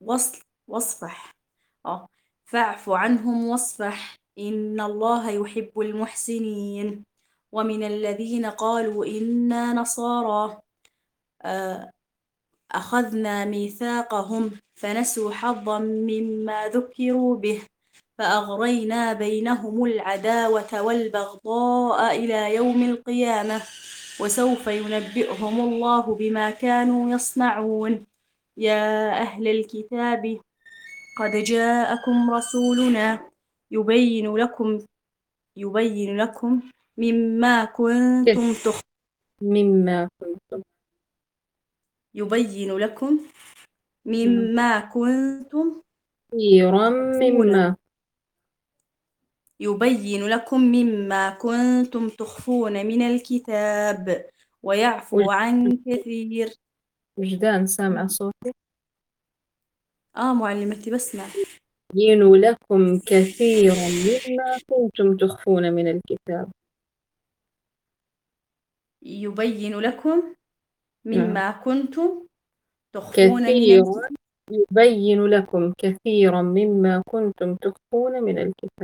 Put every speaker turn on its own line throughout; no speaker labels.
واصفح. اه فاعف عنهم واصفح إن الله يحب المحسنين. ومن الذين قالوا إنا نصارى أخذنا ميثاقهم فنسوا حظا مما ذكروا به فأغرينا بينهم العداوة والبغضاء إلى يوم القيامة وسوف ينبئهم الله بما كانوا يصنعون. يا أهل الكتاب قد جاءكم رسولنا يبين لكم يبين لكم مما
كيف
كنتم
مما كنتم
يبين لكم مما كنتم
كثيرا
تخفون
مما
يبين لكم مما كنتم تخفون من الكتاب ويعفو عن كثير.
وجدان سامع صوتي.
معلمتي بسمع.
يبين لكم كثيرا مما كنتم تخفون من الكتاب.
يبين لكم
نعم.
مما كنتم تخفون من
كثيرا يبين لكم كثيرا مما كنتم تخفون من الكتاب.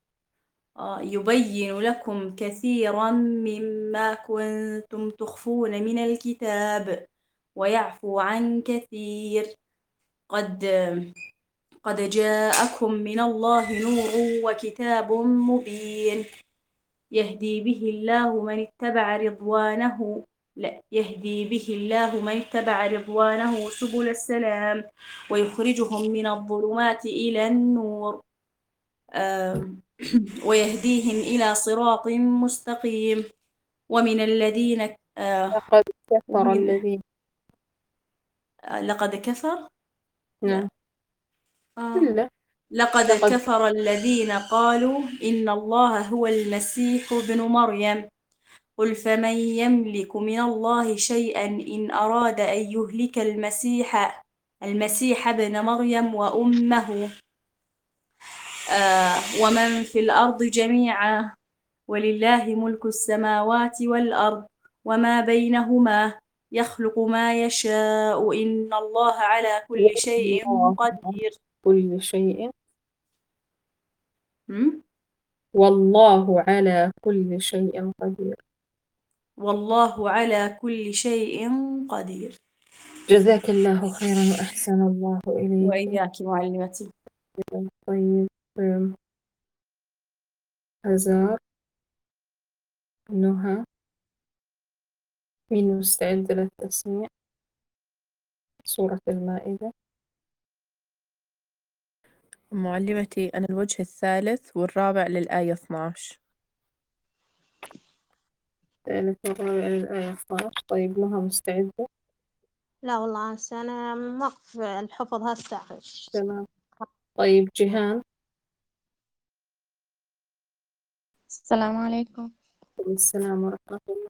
يبين لكم كثيرا مما كنتم تخفون من الكتاب ويعفو عن كثير. قد قد جاءكم من الله نور وكتاب مبين يهدي به الله من اتبع رضوانه لا يهدي به الله من اتبع رضوانه سبل السلام ويخرجهم من الظلمات إلى النور آم، ويهديهم إلى صراط مستقيم. ومن الذين
لقد كفر
ومن
الذين.
لقد كفر لا
نعم.
آه
إلا
لقد
لقد
كفر الذين قالوا إن الله هو المسيح ابن مريم قل فمن يملك من الله شيئا إن أراد أن يهلك المسيح ابن مريم وأمه ومن في الأرض جميعا ولله ملك السماوات والأرض وما بينهما يخلق ما يشاء إن الله على كل شيء
والله على
قدير.
كل شيء.
م?
والله على كل شيء قدير.
والله على كل شيء قدير.
جزاك الله خيرا وأحسن الله إليك.
وإياك معلمتي.
طيب. أم، هزار، نهى، مين مستعد للتسميع؟ سورة المائدة.
معلمتي أنا الوجه الثالث والرابع للآية 12.
الثالث والرابع للآية 12. طيب نهى مستعدة؟
لا والله هسه أنا موقف الحفظ هسه.
تمام. طيب جيهان.
السلام عليكم.
السلام ورحمة الله.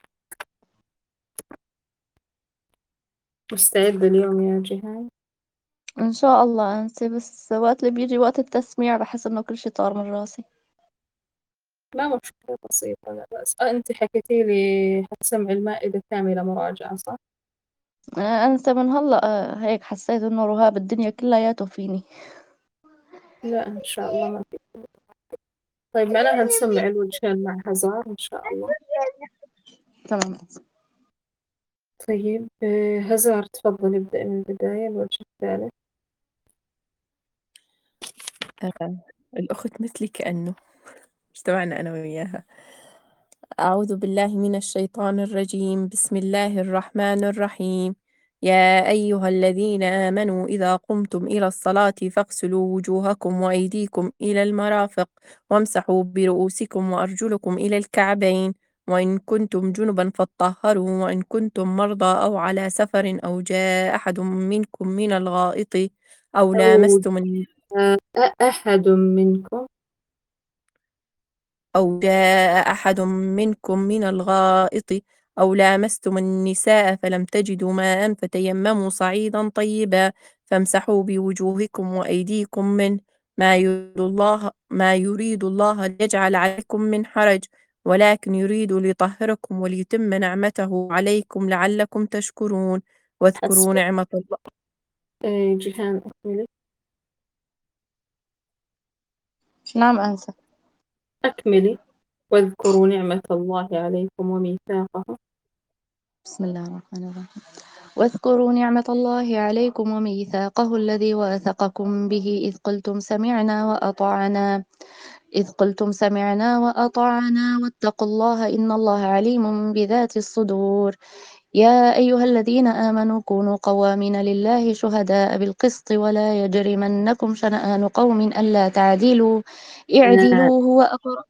مستعدة اليوم يا جيهان؟
إن شاء الله أنسي، بس وقت اللي بيجي وقت التسميع بحس إنه كل شي طار من راسي.
لا مشكلة، بسيطة لا بأس. أنت حكيتي لي حتسمعي المائدة كاملة مراجعة صح؟
أنسى من هلأ. هيك حسيت إنه رهاب الدنيا كلياته فيني.
لا إن شاء الله ما في. طيب معناها نسمع الوجهين مع هزار إن شاء الله.
تمام.
طيب هزار تفضل ابدأ من البداية الوجه الثالث.
الأخت مثلي كأنه اجتمعنا أنا وياها. أعوذ بالله من الشيطان الرجيم. بسم الله الرحمن الرحيم. يا أيها الذين آمنوا إذا قمتم إلى الصلاة فاغسلوا وجوهكم وأيديكم إلى المرافق وامسحوا برؤوسكم وأرجلكم إلى الكعبين وإن كنتم جنبا فاطهروا وإن كنتم مرضى أو على سفر أو جاء أحد منكم من الغائط أو
أو
لامستم
أحد منكم.
أو جاء أحد منكم من الغائط أو لامستم النساء فلم تجدوا ماء فتيمموا صعيدا طيبا فامسحوا بوجوهكم وأيديكم منه ما يريد الله ليجعل عليكم من حرج ولكن يريد ليطهركم وليتم نعمته عليكم لعلكم تشكرون واذكروا
حسبك.
نعمة الله.
جيهان أكملي.
نعم أنسة.
أكملي. واذكروا نعمة الله عليكم وميثاقه.
بسم الله الرحمن الرحيم. واذكروا نعمة الله عليكم وميثاقه الذي واثقكم به إذ قلتم سمعنا وأطعنا واتقوا الله إن الله عليم بذات الصدور. يا أيها الذين آمنوا كونوا قوامين لله شهداء بالقسط ولا يجرمنكم شنآن قوم ألا تعدلوا
أنا
اعدلوا هو أقرب.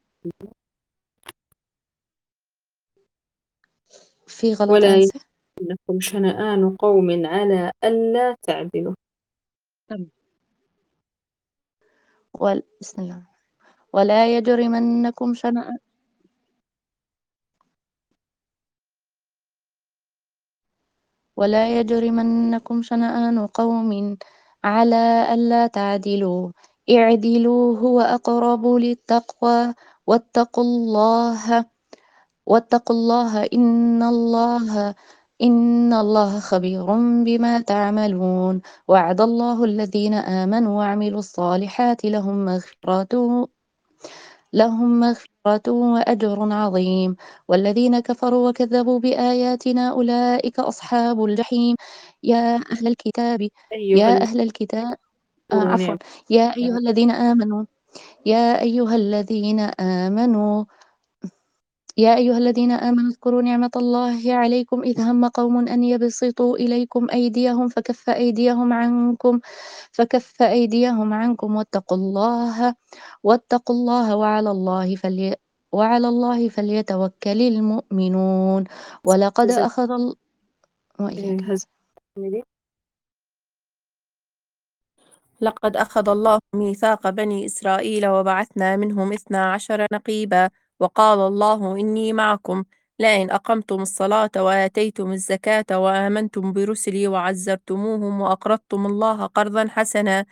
في غلط
ولا
أنسة.
يجرمنكم شنآن قوم على ألا تعدلوا.
بسم الله. ولا يجرمنكم شنآن ولا يجرمنكم شنآن قوم على ألا تعدلوا اعدلوا هو أقرب للتقوى واتقوا الله إن الله خبير بما تعملون. وعد الله الذين آمنوا وعملوا الصالحات لهم مغفرة وأجر عظيم. والذين كفروا وكذبوا بآياتنا أولئك أصحاب الجحيم. يا أهل الكتاب
أيها
يا
الذين
أهل الكتاب
اذكروا
عفوا.
نعمة
يا أيها الذين آمنوا يا أيها الذين آمنوا يا أيها الذين آمنوا اذكروا نعمة الله عليكم إذ هم قوم أن يبسطوا إليكم أيديهم فكف أيديهم عنكم واتقوا الله وعلى الله فليتوكل المؤمنون. ولقد
جزاك
أخذ وإياك
هز أكملي.
لقد أخذ الله ميثاق بني إسرائيل وبعثنا منهم 12 نقيبا وقال الله إني معكم لئن أقمتم الصلاة وآتيتم الزكاة وآمنتم برسلي وعزرتموهم وأقرضتم الله قرضا حسنا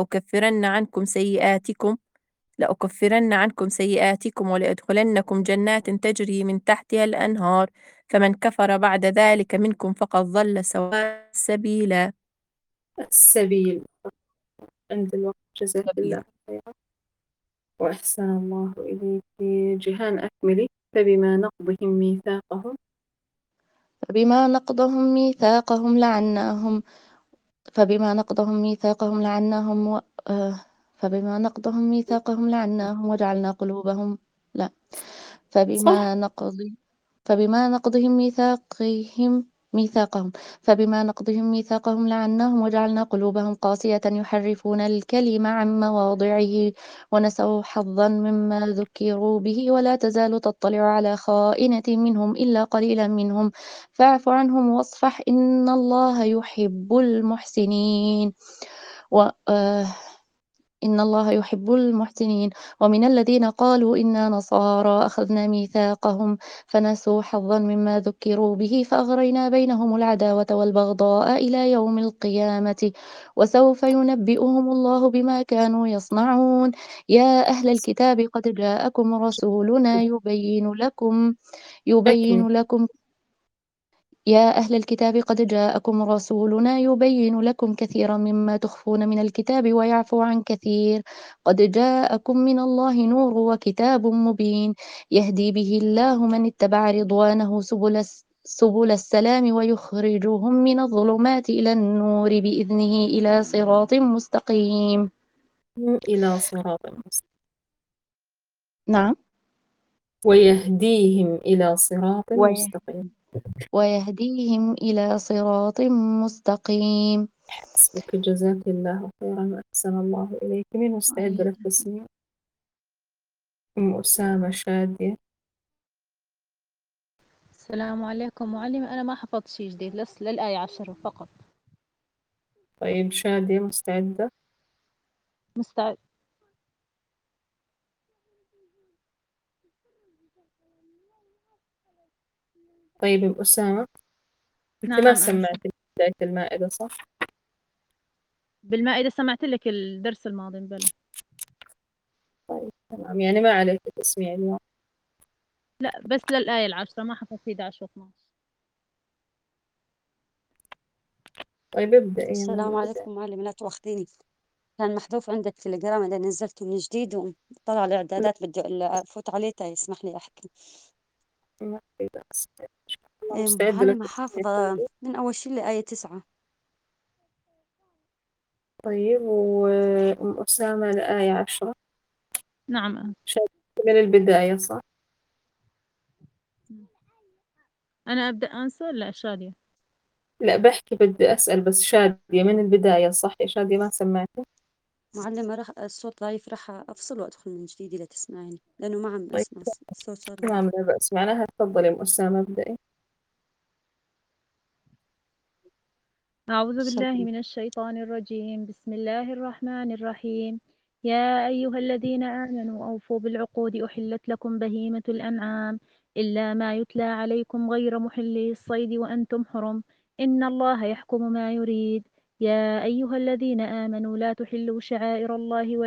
لأكفرن عنكم سيئاتكم ولأدخلنكم جنات تجري من تحتها الأنهار فمن كفر بعد ذلك منكم فقد ضل سواء السبيل.
السبيل عند الوقت. جزاك الله خيرا وأحسن الله إليك. جيهان أكملي. فبما نقضهم ميثاقهم
فبما نقضهم ميثاقهم لعناهم فبما نقضهم ميثاقهم لعناهم و... فبما نقضهم ميثاقهم لعناهم وجعلنا قلوبهم لا
صح.
فبما نقض فبما نقضهم ميثاقهم فبما نقضهم ميثاقهم لعناهم وجعلنا قلوبهم قاسية يحرفون الكلم عن مواضعه ونسوا حظا مما ذكروا به ولا تزال تطلع على خائنة منهم إلا قليلا منهم فاعف عنهم واصفح إن الله يحب المحسنين. و... آه إن الله يحب المحسنين. ومن الذين قالوا إنا نصارى أخذنا ميثاقهم فنسوا حظا مما ذكروا به فأغرينا بينهم العداوة والبغضاء إلى يوم القيامة وسوف ينبئهم الله بما كانوا يصنعون. يا أهل الكتاب قد جاءكم رسولنا
أكمل.
يبين لكم يا أهل الكتاب قد جاءكم رسولنا يبين لكم كثيرا مما تخفون من الكتاب ويعفو عن كثير قد جاءكم من الله نور وكتاب مبين يهدي به الله من اتبع رضوانه سبل السلام ويخرجهم من الظلمات إلى النور بإذنه إلى صراط مستقيم.
إلى صراط مستقيم.
نعم.
ويهديهم إلى صراط مستقيم.
ويهديهم إلى صراط مستقيم.
حسبك. جزاك الله خيرا وأحسن الله إليك. من مستعد للتسميع؟ أم أسامة شادية.
السلام عليكم معلمة، أنا ما حفظت شيء جديد للآية 10 فقط.
طيب شادية مستعدة؟
مستعد.
طيب أم أسامة أنت ما
نعم
سمعت بداية المائدة صح؟
بالمائدة سمعت لك الدرس الماضي بلى.
طيب تمام، يعني ما عليك تسميع اليوم.
لا بس للآية 10 ما حفظت 11 و12.
طيب ابدأي من
السلام
البداية.
عليكم معلم، لا تواخذيني. كان محذوف عند التليجرام اللي نزلته من جديد، وطلع الإعدادات بدي أفوت عليه تا يسمح لي أحكي.
ما في بأس. أنا مستعدة لك
معلمة
تسمعي
حافظة
كله.
من أول شي لآية 9.
طيب وأم أسامة الآية 10.
نعم.
شادية من البداية صح؟
أنا أبدأ أنسى ولا شادية؟
لا بحكي، بدي أسأل بس شادية من البداية صح يا شادية؟ ما سمعتي؟
معلمة راح الصوت ضعيف، راح أفصل وأدخل من جديد إذا تسمعيني، لأنه ما عم
طيب
أسمع الصوت صار ضعيف.
تمام لا بأس، معناها تفضلي أم أسامة ابدأي.
أعوذ بالله
السلام.
من الشيطان الرجيم. بسم الله الرحمن الرحيم. يا أيها الذين آمنوا أوفوا بالعقود، أحلت لكم بهيمة الأنعام إلا ما يتلى عليكم غير محلي الصيد وأنتم حرم، إن الله يحكم ما يريد. يا أيها الذين آمنوا لا تحلوا شعائر الله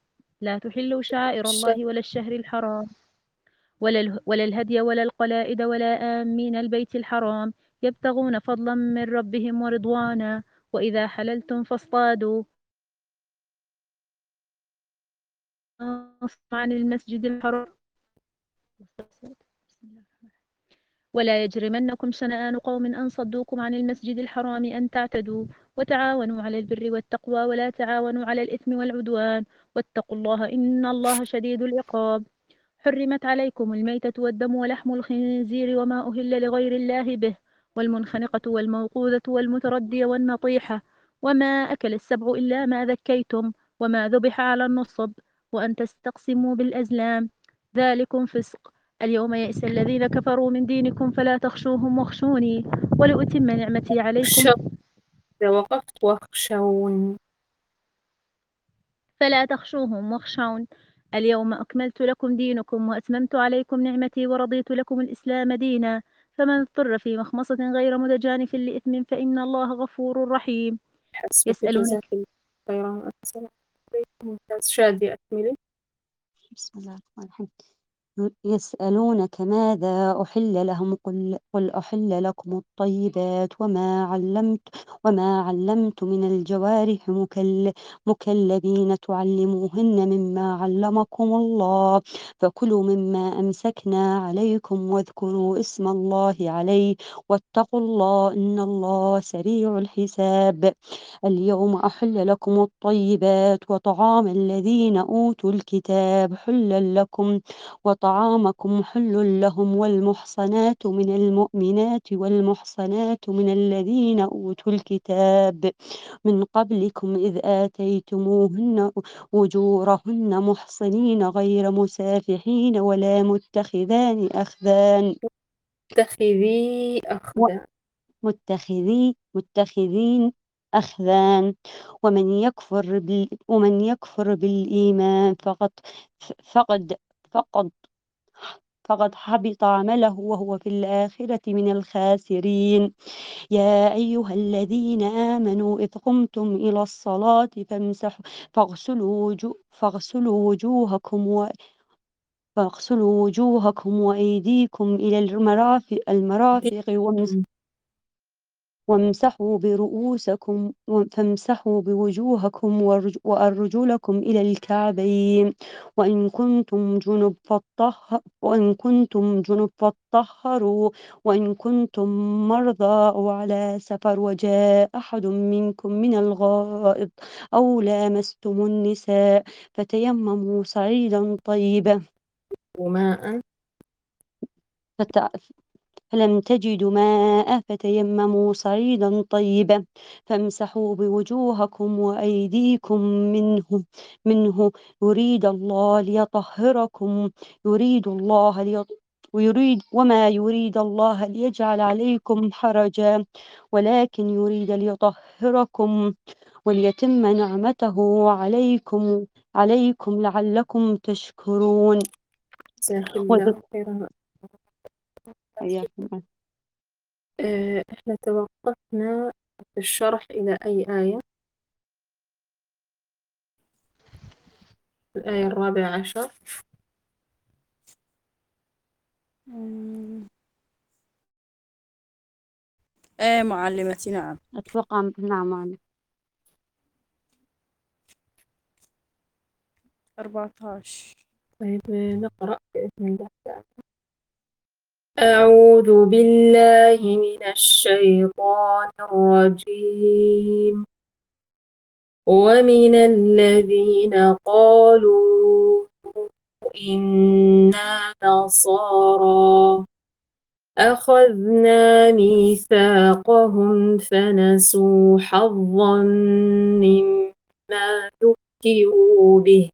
ولا الشهر الحرام ولا الهدي ولا القلائد ولا آمين البيت الحرام يبتغون فضلا من ربهم ورضوانا، وإذا حللتم فاصطادوا عن المسجد الحرام ولا يجرمنكم شنآن قوم أن صدوكم عن المسجد الحرام أن تعتدوا، وتعاونوا على البر والتقوى ولا تعاونوا على الإثم والعدوان، واتقوا الله إن الله شديد العقاب. حرمت عليكم الميتة والدم ولحم الخنزير وما أهل لغير الله به، والمنخنقة والموقوذة والمتردية والنطيحة، وما أكل السبع إلا ما ذكيتم، وما ذبح على النصب، وأن تستقسموا بالأزلام، ذلكم فسق. اليوم يئس الذين كفروا من دينكم فلا تخشوهم واخشوني ولأتم نعمتي عليكم
إذا وقفت واخشون.
فلا تخشوهم واخشون. اليوم أكملت لكم دينكم وأتممت عليكم نعمتي ورضيت لكم الإسلام دينا، فمن اضطر في مخمصة غير متجانف لإثم فإن الله غفور رحيم.
حسبك
يسألونك
جزاك الله خيرا. السلام عليكم. ممتاز شادية أكملي.
بسم الله الرحمن الرحيم. يسألونك ماذا أحل لهم، قل أحل لكم الطيبات وما علمت من الجوارح مكلبين تعلموهن مما علمكم الله، فكلوا مما أمسكنا عليكم واذكروا اسم الله عليه واتقوا الله إن الله سريع الحساب. اليوم أحل لكم الطيبات وطعام الذين أوتوا الكتاب حل لكم وطعامكم حل لهم، والمحصنات من المؤمنات والمحصنات من الذين أوتوا الكتاب من قبلكم إذ آتيتموهن أجورهن محصنين غير مسافحين ولا متخذان أخذان
اتخذي أخذا.
متخذين أخذان. ومن يكفر بالإيمان فقد فقد فقد حبط عمله وهو في الآخرة من الخاسرين. يا أيها الذين آمنوا إذ قمتم إلى الصلاة فاغسلوا وجوهكم وأيديكم إلى المرافق وامسحوا برؤوسكم فامسحوا بوجوهكم وأرجلكم إلى الكعبين، وإن كنتم جنب فاطهروا، وإن كنتم مرضى أو على سفر وجاء أحد منكم من الغائط أو لامستم النساء فتيمموا صعيدا طيبا
وماء.
فلم تجدوا ماء فتيمموا صعيدا طيبا فامسحوا بوجوهكم وأيديكم منه يريد الله ليطهركم يريد الله وما يريد الله ليجعل عليكم حرجا ولكن يريد ليطهركم وليتم نعمته عليكم لعلكم تشكرون.
جزاك
وذ-
الله خيرا.
حياكم.
إحنا توقفنا في الشرح إلى أي آية؟ الآية 14.
إيه معلمتي، نعم.
أتوقع نعم.
14.
طيب نقرأ بإذن الله تعالى. أعوذ بالله من الشيطان الرجيم. ومن الذين قالوا إنا نصارى أخذنا ميثاقهم فنسوا حظا مما ذكروا به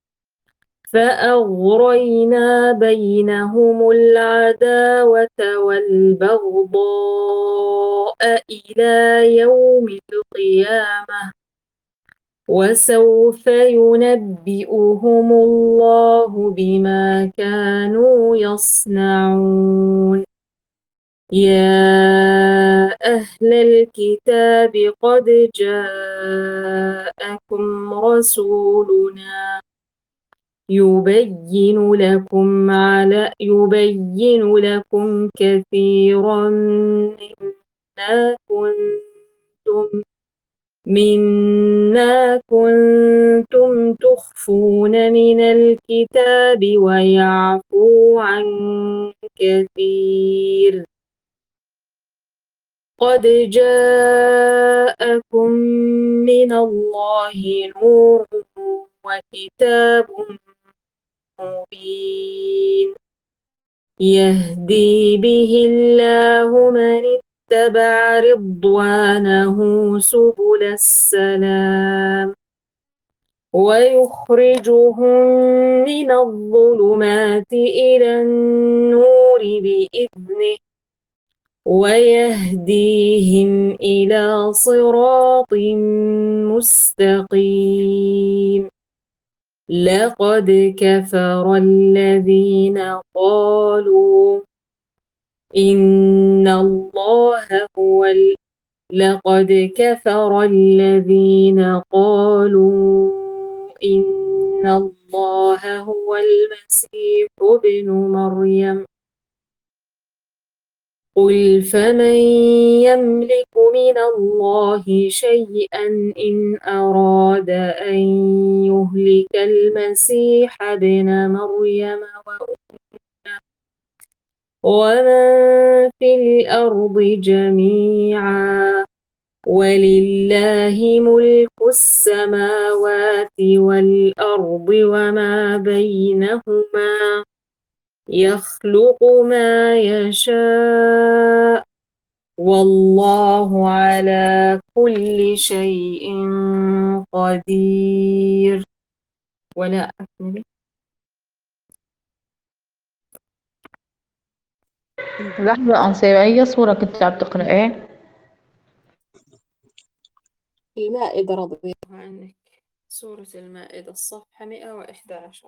فأغرينا بينهم العداوة والبغضاء إلى يوم القيامة وسوف ينبئهم الله بما كانوا يصنعون. يا أهل الكتاب قد جاءكم رسولنا يبين لكم كثيرا مما كنتم تخفون من الكتاب ويعفو عن كثير. قد جاءكم من الله نور وكتاب مبين يهدي به الله من اتبع رضوانه سبل السلام ويخرجهم من الظلمات إلى النور بإذنه ويهديهم إلى صراط مستقيم. لقد كفر الذين قالوا إن الله لقد كفر الذين قالوا إن الله هو المسيح ابن مريم قل فمن يملك من الله شيئا إن أراد أن يهلك المسيح ابن مريم ومن في الأرض جميعا ولله ملك السماوات والأرض وما بينهما يخلق ما يشاء والله على كل شيء قدير. ولا أكمل.
لحظة أنسة، أي صورة كنت عم تقرأي؟
المائدة رضي الله عنك، سورة المائدة الصفحة 111.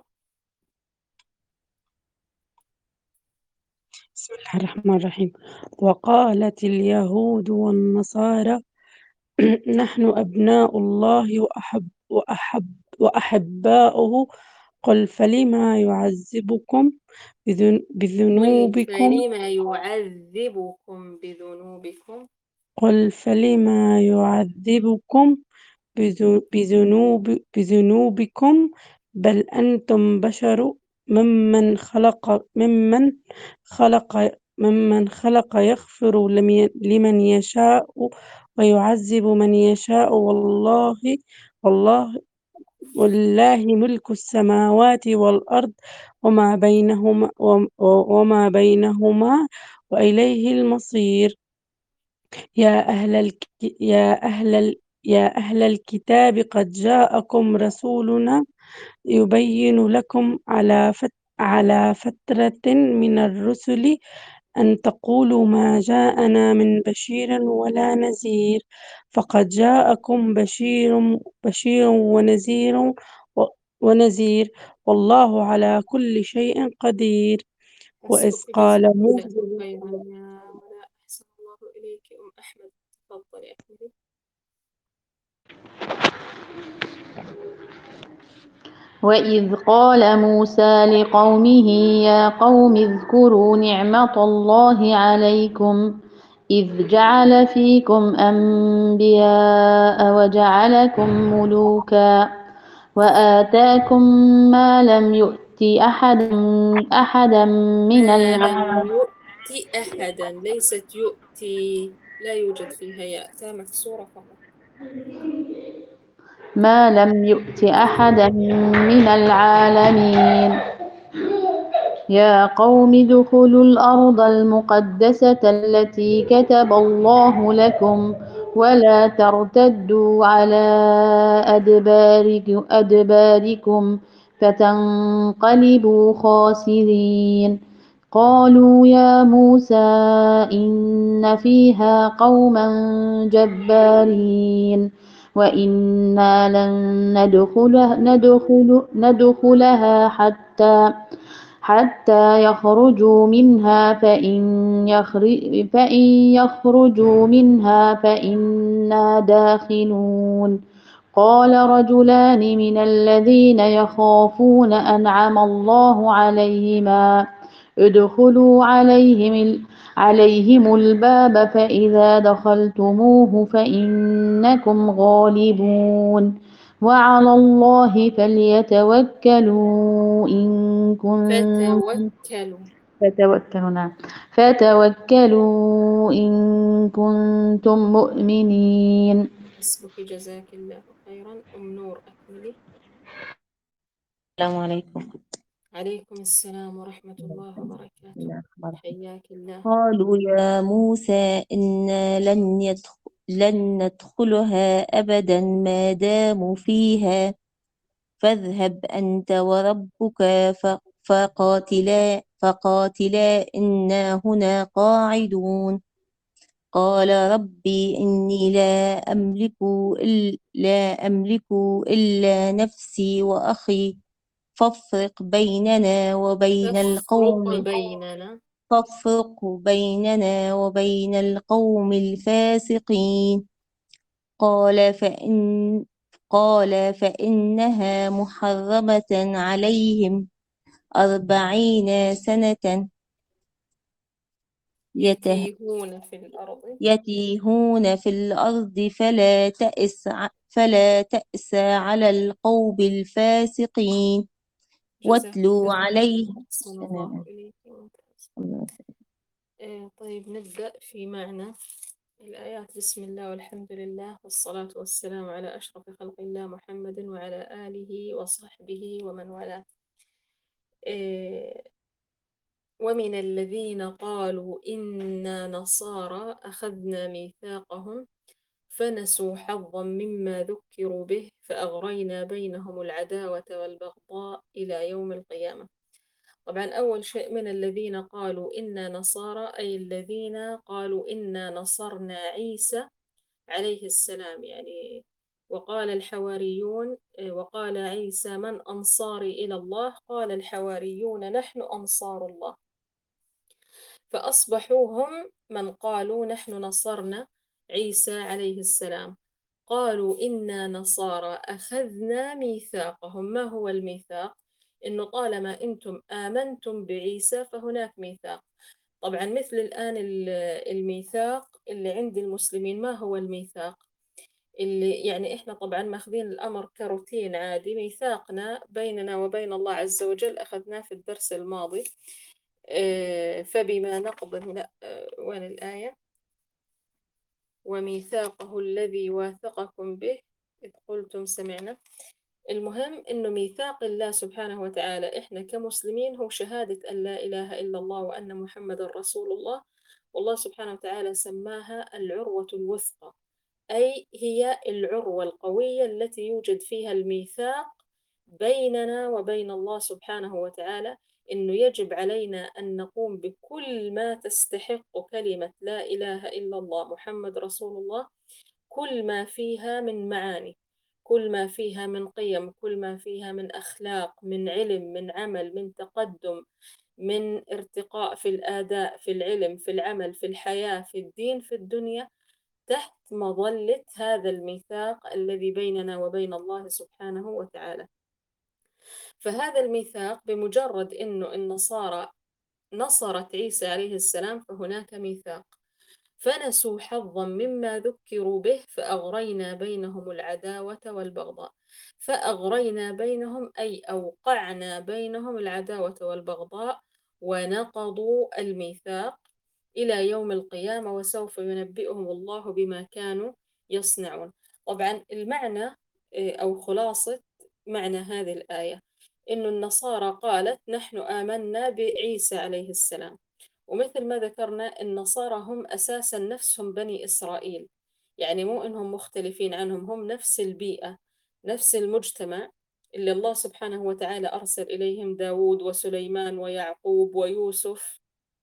بسم الله الرحمن الرحيم. وقالت اليهود والنصارى نحن أبناء الله وأحباؤه قل فلما يعذبكم بذنوبكم بل أنتم بشر ممن خلق يغفر لمن يشاء ويعذب من يشاء والله ملك السماوات والأرض وما بينهما وإليه المصير. يا أهل الكتاب قد جاءكم رسولنا يبين لكم على فترة من الرسل أن تقولوا ما جاءنا من بشير ولا نذير فقد جاءكم بشير ونذير والله على كل شيء قدير. وإذ قال موسى
أحسن الله إليك أحمد، تفضلي أكملي.
وإذ قال موسى لقومه يا قوم اذكروا نعمة الله عليكم إذ جعل فيكم أنبياء وجعلكم ملوكا وآتاكم ما لم يؤت أحدا من
ما لم
العالمين.
يؤتي أحدا، ليست يؤتي، لا يوجد فيها ياء، تاء مكسورة فقط.
ما لم يؤت أحدا من العالمين. يا قوم ادخلوا الأرض المقدسة التي كتب الله لكم ولا ترتدوا على أدباركم فتنقلبوا خاسرين. قالوا يا موسى إن فيها قوما جبارين وإنا لن ندخلها حتى يخرجوا منها فإن يخرجوا منها فإنا داخلون. قال رجلان من الذين يخافون أنعم الله عليهما ادخلوا عليهم الباب فإذا دخلتموه فإنكم غالبون وعلى الله فليتوكلوا إن كنتم فتوكلوا إن كنتم مؤمنين.
حسبك، جزاك الله خيرا. نور أكملي.
السلام عليكم.
عليكم السلام ورحمة الله وبركاته. حياك الله.
قالوا يا موسى إنا لن ندخلها أبدا ما داموا فيها فاذهب أنت وربك فقاتلا إنا هنا قاعدون. قال ربي إني لا أملك إلا نفسي وأخي فافرق بيننا وبين القوم الفاسقين. قال فإنها محرمة عليهم 40 سنة يتيهون في الأرض فلا تأس على القوم الفاسقين. واتلوا عليهم.
طيب نبدأ في معنى الآيات. بسم الله والحمد لله والصلاة والسلام على أشرف خلق الله محمد وعلى آله وصحبه ومن والاه. ومن الذين قالوا إنا نصارى أخذنا ميثاقهم فنسوا حظا مما ذكروا به فأغرينا بينهم العداوة والبغضاء إلى يوم القيامة. طبعا أول شيء من الذين قالوا إنا نصارى أي الذين قالوا إنا نصرنا عيسى عليه السلام، يعني وقال الحواريون وقال عيسى من أنصاري إلى الله قال الحواريون نحن أنصار الله. فأصبحوا هم من قالوا نحن نصرنا عيسى عليه السلام. قالوا إنا نصارى أخذنا ميثاقهم. ما هو الميثاق؟ إنه طالما أنتم آمنتم بعيسى فهناك ميثاق. طبعا مثل الآن الميثاق اللي عند المسلمين، ما هو الميثاق؟ اللي يعني إحنا طبعا ماخذين الأمر كروتين عادي. ميثاقنا بيننا وبين الله عز وجل أخذناه في الدرس الماضي. فبما نقضهم، لا وين الآية؟ وميثاقه الذي واثقكم به إذ قلتم سمعنا. المهم إنه ميثاق الله سبحانه وتعالى إحنا كمسلمين هو شهادة أن لا إله إلا الله وأن محمد رسول الله. والله سبحانه وتعالى سماها العروة الوثقى، أي هي العروة القوية التي يوجد فيها الميثاق بيننا وبين الله سبحانه وتعالى. إنه يجب علينا أن نقوم بكل ما تستحق كلمة لا إله إلا الله محمد رسول الله، كل ما فيها من معاني، كل ما فيها من قيم، كل ما فيها من أخلاق، من علم، من عمل، من تقدم، من ارتقاء في الآداء، في العلم، في العمل، في الحياة، في الدين، في الدنيا، تحت مظلة هذا الميثاق الذي بيننا وبين الله سبحانه وتعالى. فهذا الميثاق بمجرد أنه النصارى نصرت عيسى عليه السلام فهناك ميثاق.
فنسوا حظا مما ذكروا به فأغرينا بينهم العداوة والبغضاء. فأغرينا بينهم أي أوقعنا بينهم العداوة والبغضاء ونقضوا الميثاق إلى يوم القيامة وسوف ينبئهم الله بما كانوا يصنعون. طبعا المعنى أو خلاصة معنى هذه الآية إنه النصارى قالت نحن آمنا بعيسى عليه السلام، ومثل ما ذكرنا النصارى هم أساسا نفسهم بني إسرائيل، يعني مو إنهم مختلفين عنهم، هم نفس البيئة نفس المجتمع اللي الله سبحانه وتعالى أرسل إليهم داود وسليمان ويعقوب ويوسف.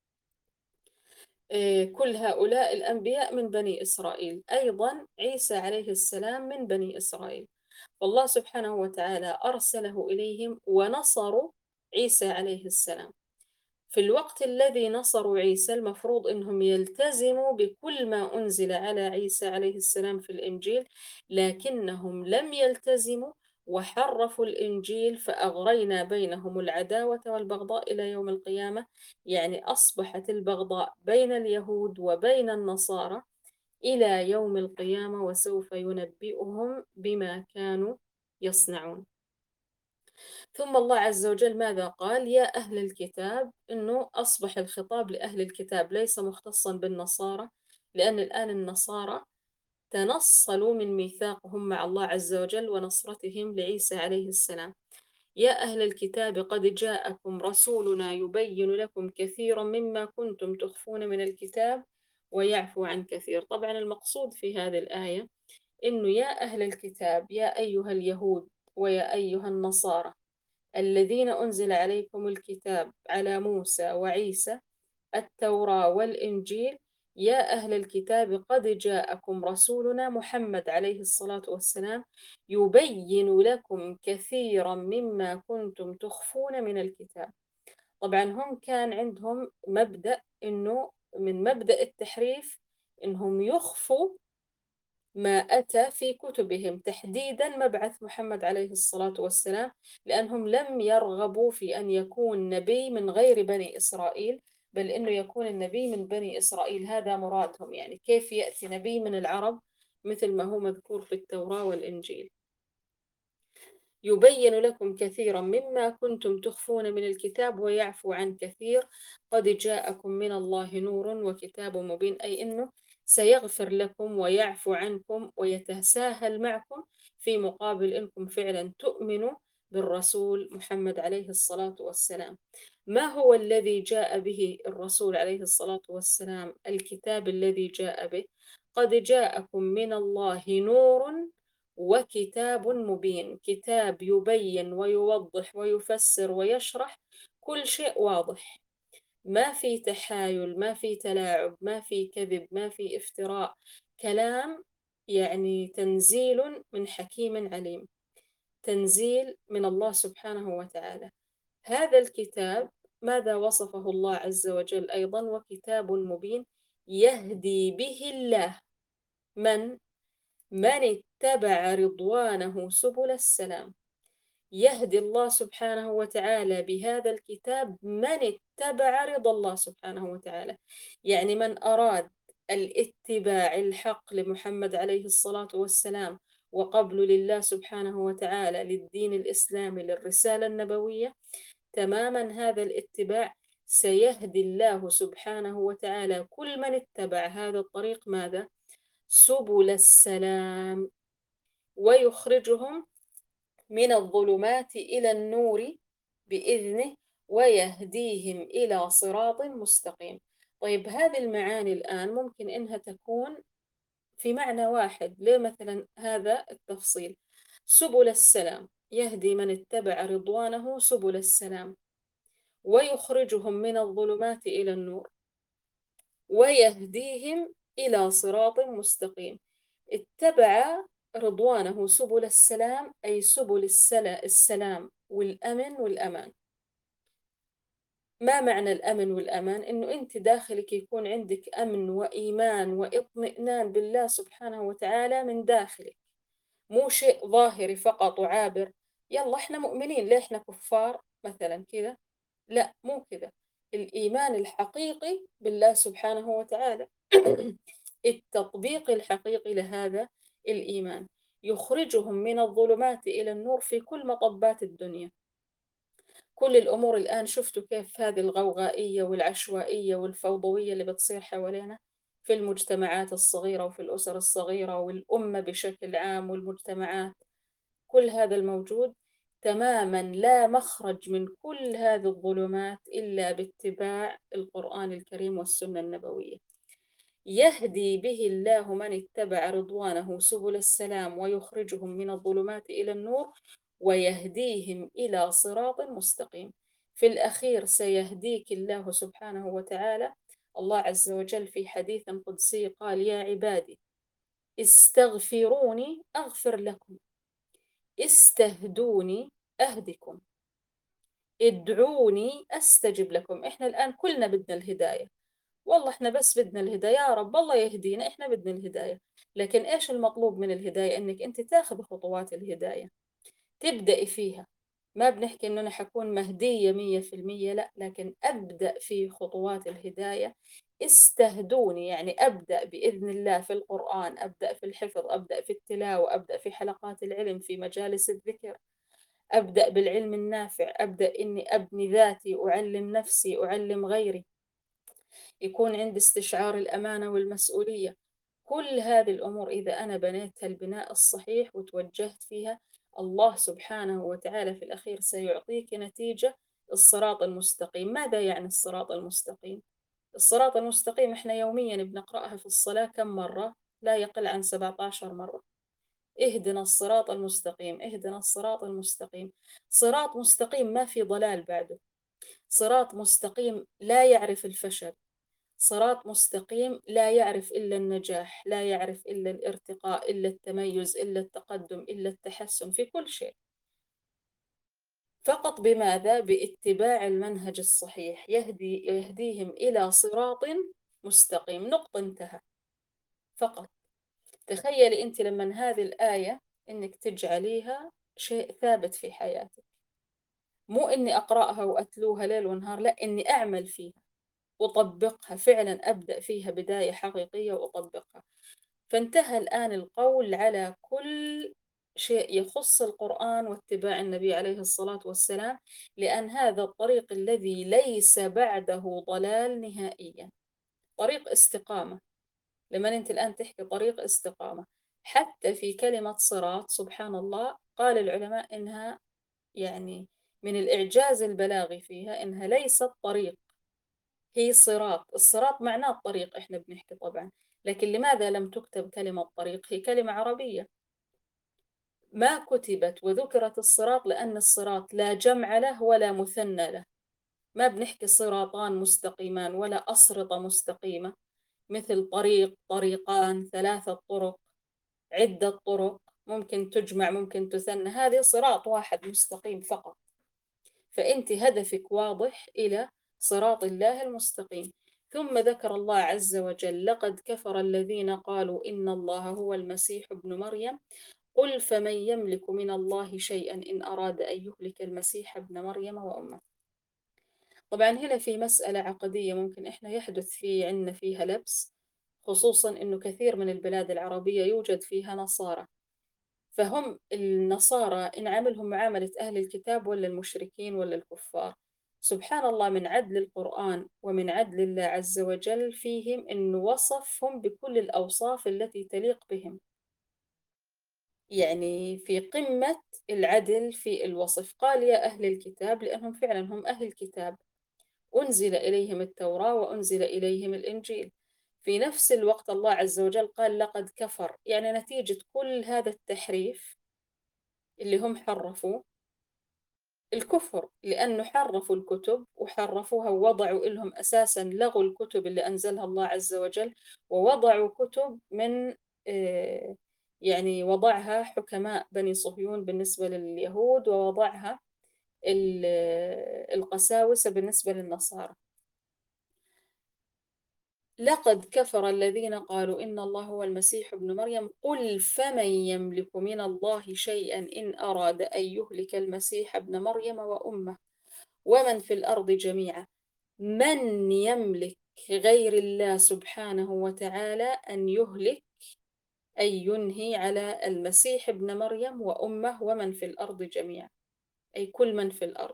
كل هؤلاء الأنبياء من بني إسرائيل، أيضا عيسى عليه السلام من بني إسرائيل، والله سبحانه وتعالى أرسله إليهم ونصروا عيسى عليه السلام. في الوقت الذي نصروا عيسى المفروض أنهم يلتزموا بكل ما أنزل على عيسى عليه السلام في الإنجيل، لكنهم لم يلتزموا وحرفوا الإنجيل فأغرينا بينهم العداوة والبغضاء إلى يوم القيامة، يعني أصبحت البغضاء بين اليهود وبين النصارى إلى يوم القيامة وسوف ينبئهم بما كانوا يصنعون. ثم الله عز وجل ماذا قال؟ يا أهل الكتاب، إنه أصبح الخطاب لأهل الكتاب ليس مختصا بالنصارى، لأن الآن النصارى تنصلوا من ميثاقهم مع الله عز وجل ونصرتهم لعيسى عليه السلام. يا أهل الكتاب قد جاءكم رسولنا يبين لكم كثيرا مما كنتم تخفون من الكتاب ويعفو عن كثير. طبعا المقصود في هذه الآية إنه يا أهل الكتاب، يا أيها اليهود ويا أيها النصارى الذين أنزل عليكم الكتاب على موسى وعيسى التوراة والإنجيل، يا أهل الكتاب قد جاءكم رسولنا محمد عليه الصلاة والسلام يبين لكم كثيرا مما كنتم تخفون من الكتاب. طبعا هم كان عندهم مبدأ إنه من مبدأ التحريف إنهم يخفوا ما أتى في كتبهم، تحديدا مبعث محمد عليه الصلاة والسلام، لأنهم لم يرغبوا في أن يكون نبي من غير بني إسرائيل، بل إنه يكون النبي من بني إسرائيل، هذا مرادهم. يعني كيف يأتي نبي من العرب مثل ما هو مذكور في التوراة والإنجيل؟ يبين لكم كثيرا مما كنتم تخفون من الكتاب ويعفو عن كثير، قد جاءكم من الله نور وكتاب مبين، أي إنه سيغفر لكم ويعفو عنكم ويتساهل معكم في مقابل إنكم فعلا تؤمنوا بالرسول محمد عليه الصلاة والسلام. ما هو الذي جاء به الرسول عليه الصلاة والسلام؟ الكتاب الذي جاء به، قد جاءكم من الله نور وكتاب مبين، كتاب يبين ويوضح ويفسر ويشرح كل شيء واضح، ما في تحايل، ما في تلاعب، ما في كذب، ما في افتراء، كلام يعني تنزيل من حكيم عليم، تنزيل من الله سبحانه وتعالى. هذا الكتاب ماذا وصفه الله عز وجل أيضا؟ وكتاب مبين يهدي به الله من اتبع رضوانه سبل السلام. يهدي الله سبحانه وتعالى بهذا الكتاب من اتبع رضا الله سبحانه وتعالى، يعني من أراد الاتباع الحق لمحمد عليه الصلاة والسلام وقبل لله سبحانه وتعالى للدين الإسلامي للرسالة النبوية تماما، هذا الاتباع سيهدي الله سبحانه وتعالى كل من اتبع هذا الطريق ماذا؟ سبل السلام، ويخرجهم من الظلمات إلى النور بإذنه ويهديهم إلى صراط مستقيم. طيب هذه المعاني الآن ممكن إنها تكون في معنى واحد، ليه مثلا هذا التفصيل؟ سبل السلام، يهدي من اتبع رضوانه سبل السلام، ويخرجهم من الظلمات إلى النور، ويهديهم إلى صراط مستقيم. اتبع رضوانه سبل السلام أي سبل السلام والأمن والأمان. ما معنى الأمن والأمان؟ إنه أنت داخلك يكون عندك أمن وإيمان واطمئنان بالله سبحانه وتعالى من داخلك، مو شيء ظاهري فقط وعابر، يلا إحنا مؤمنين ليه إحنا كفار مثلا كذا، لا مو كذا. الإيمان الحقيقي بالله سبحانه وتعالى التطبيق الحقيقي لهذا الإيمان، يخرجهم من الظلمات إلى النور في كل مطبات الدنيا. كل الأمور الآن شفتوا كيف هذه الغوغائية والعشوائية والفوضوية اللي بتصير حوالينا في المجتمعات الصغيرة وفي الأسر الصغيرة والأمة بشكل عام والمجتمعات، كل هذا الموجود تماما لا مخرج من كل هذه الظلمات إلا باتباع القرآن الكريم والسنة النبوية. يهدي به الله من اتبع رضوانه سبل السلام ويخرجهم من الظلمات إلى النور ويهديهم إلى صراط مستقيم. في الأخير سيهديك الله سبحانه وتعالى. الله عز وجل في حديث قدسي قال: يا عبادي استغفروني أغفر لكم، استهدوني أهدكم، ادعوني أستجب لكم. إحنا الآن كلنا بدنا الهداية، والله إحنا بس بدنا الهداية يا رب الله يهدينا، إحنا بدنا الهداية. لكن إيش المطلوب من الهداية؟ إنك أنت تاخذ خطوات الهداية، تبدأي فيها. ما بنحكي إنه أنا حكون مهدية 100%، لا، لكن أبدأ في خطوات الهداية. استهدوني يعني أبدأ بإذن الله في القرآن، أبدأ في الحفظ، أبدأ في التلاوة، أبدأ في حلقات العلم، في مجالس الذكر، أبدأ بالعلم النافع، أبدأ إني أبني ذاتي، أعلم نفسي، أعلم غيري، يكون عندي استشعار الأمانة والمسؤولية. كل هذه الأمور إذا أنا بنيتها البناء الصحيح وتوجهت فيها، الله سبحانه وتعالى في الأخير سيعطيك نتيجة الصراط المستقيم. ماذا يعني الصراط المستقيم؟ الصراط المستقيم إحنا يوميا بنقرأها في الصلاة كم مرة؟ لا يقل عن 17 مرة. اهدنا الصراط المستقيم، اهدنا الصراط المستقيم. صراط مستقيم ما في ضلال بعده، صراط مستقيم لا يعرف الفشل، صراط مستقيم لا يعرف إلا النجاح، لا يعرف إلا الارتقاء، إلا التميز، إلا التقدم، إلا التحسن في كل شيء. فقط بماذا؟ باتباع المنهج الصحيح. يهديهم إلى صراط مستقيم، نقطة، انتهى. فقط تخيلي أنت لما هذه الآية إنك تجعليها شيء ثابت في حياتك، مو إني أقرأها وأتلوها ليل ونهار، لا، إني أعمل فيها وأطبقها فعلا، أبدأ فيها بداية حقيقية وأطبقها. فانتهى الآن القول على كل شيء يخص القرآن واتباع النبي عليه الصلاة والسلام، لأن هذا الطريق الذي ليس بعده ضلال نهائيا، طريق استقامة. لما أنت الآن تحكي طريق استقامة، حتى في كلمة صراط سبحان الله قال العلماء إنها يعني من الإعجاز البلاغي فيها إنها ليست طريق، هي صراط. الصراط معناه الطريق إحنا بنحكي طبعا، لكن لماذا لم تكتب كلمة طريق؟ هي كلمة عربية، ما كتبت وذكرت الصراط لأن الصراط لا جمع له ولا مثنى له. ما بنحكي صراطان مستقيمان ولا أسرطة مستقيمة، مثل طريق، طريقان، 3 طرق، عدة طرق ممكن تجمع ممكن تثنى. هذه صراط واحد مستقيم فقط. فأنت هدفك واضح إلى صراط الله المستقيم. ثم ذكر الله عز وجل: لقد كفر الذين قالوا إن الله هو المسيح ابن مريم قل فمن يملك من الله شيئا إن أراد أن يهلك المسيح ابن مريم وأمه. طبعا هنا في مسألة عقدية ممكن إحنا يحدث عندنا فيها لبس، خصوصا إنه كثير من البلاد العربية يوجد فيها نصارى. فهم النصارى إن عاملهم معاملة أهل الكتاب ولا المشركين ولا الكفار؟ سبحان الله، من عدل القرآن ومن عدل الله عز وجل فيهم إنه وصفهم بكل الأوصاف التي تليق بهم، يعني في قمة العدل في الوصف. قال يا أهل الكتاب لأنهم فعلا هم أهل الكتاب، أنزل إليهم التوراة وأنزل إليهم الإنجيل. في نفس الوقت الله عز وجل قال لقد كفر، يعني نتيجة كل هذا التحريف اللي هم حرفوا الكفر، لأنه حرفوا الكتب وحرفوها ووضعوا لهم أساسا، لغوا الكتب اللي أنزلها الله عز وجل ووضعوا كتب من يعني وضعها حكماء بني صهيون بالنسبة لليهود، ووضعها القساوسة بالنسبة للنصارى. لقد كفر الذين قالوا إن الله هو المسيح ابن مريم قل فمن يملك من الله شيئا إن أراد أن يهلك المسيح ابن مريم وأمه ومن في الأرض جميعا. من يملك غير الله سبحانه وتعالى أن يهلك أي ينهي على المسيح ابن مريم وأمه ومن في الأرض جميعا، أي كل من في الأرض.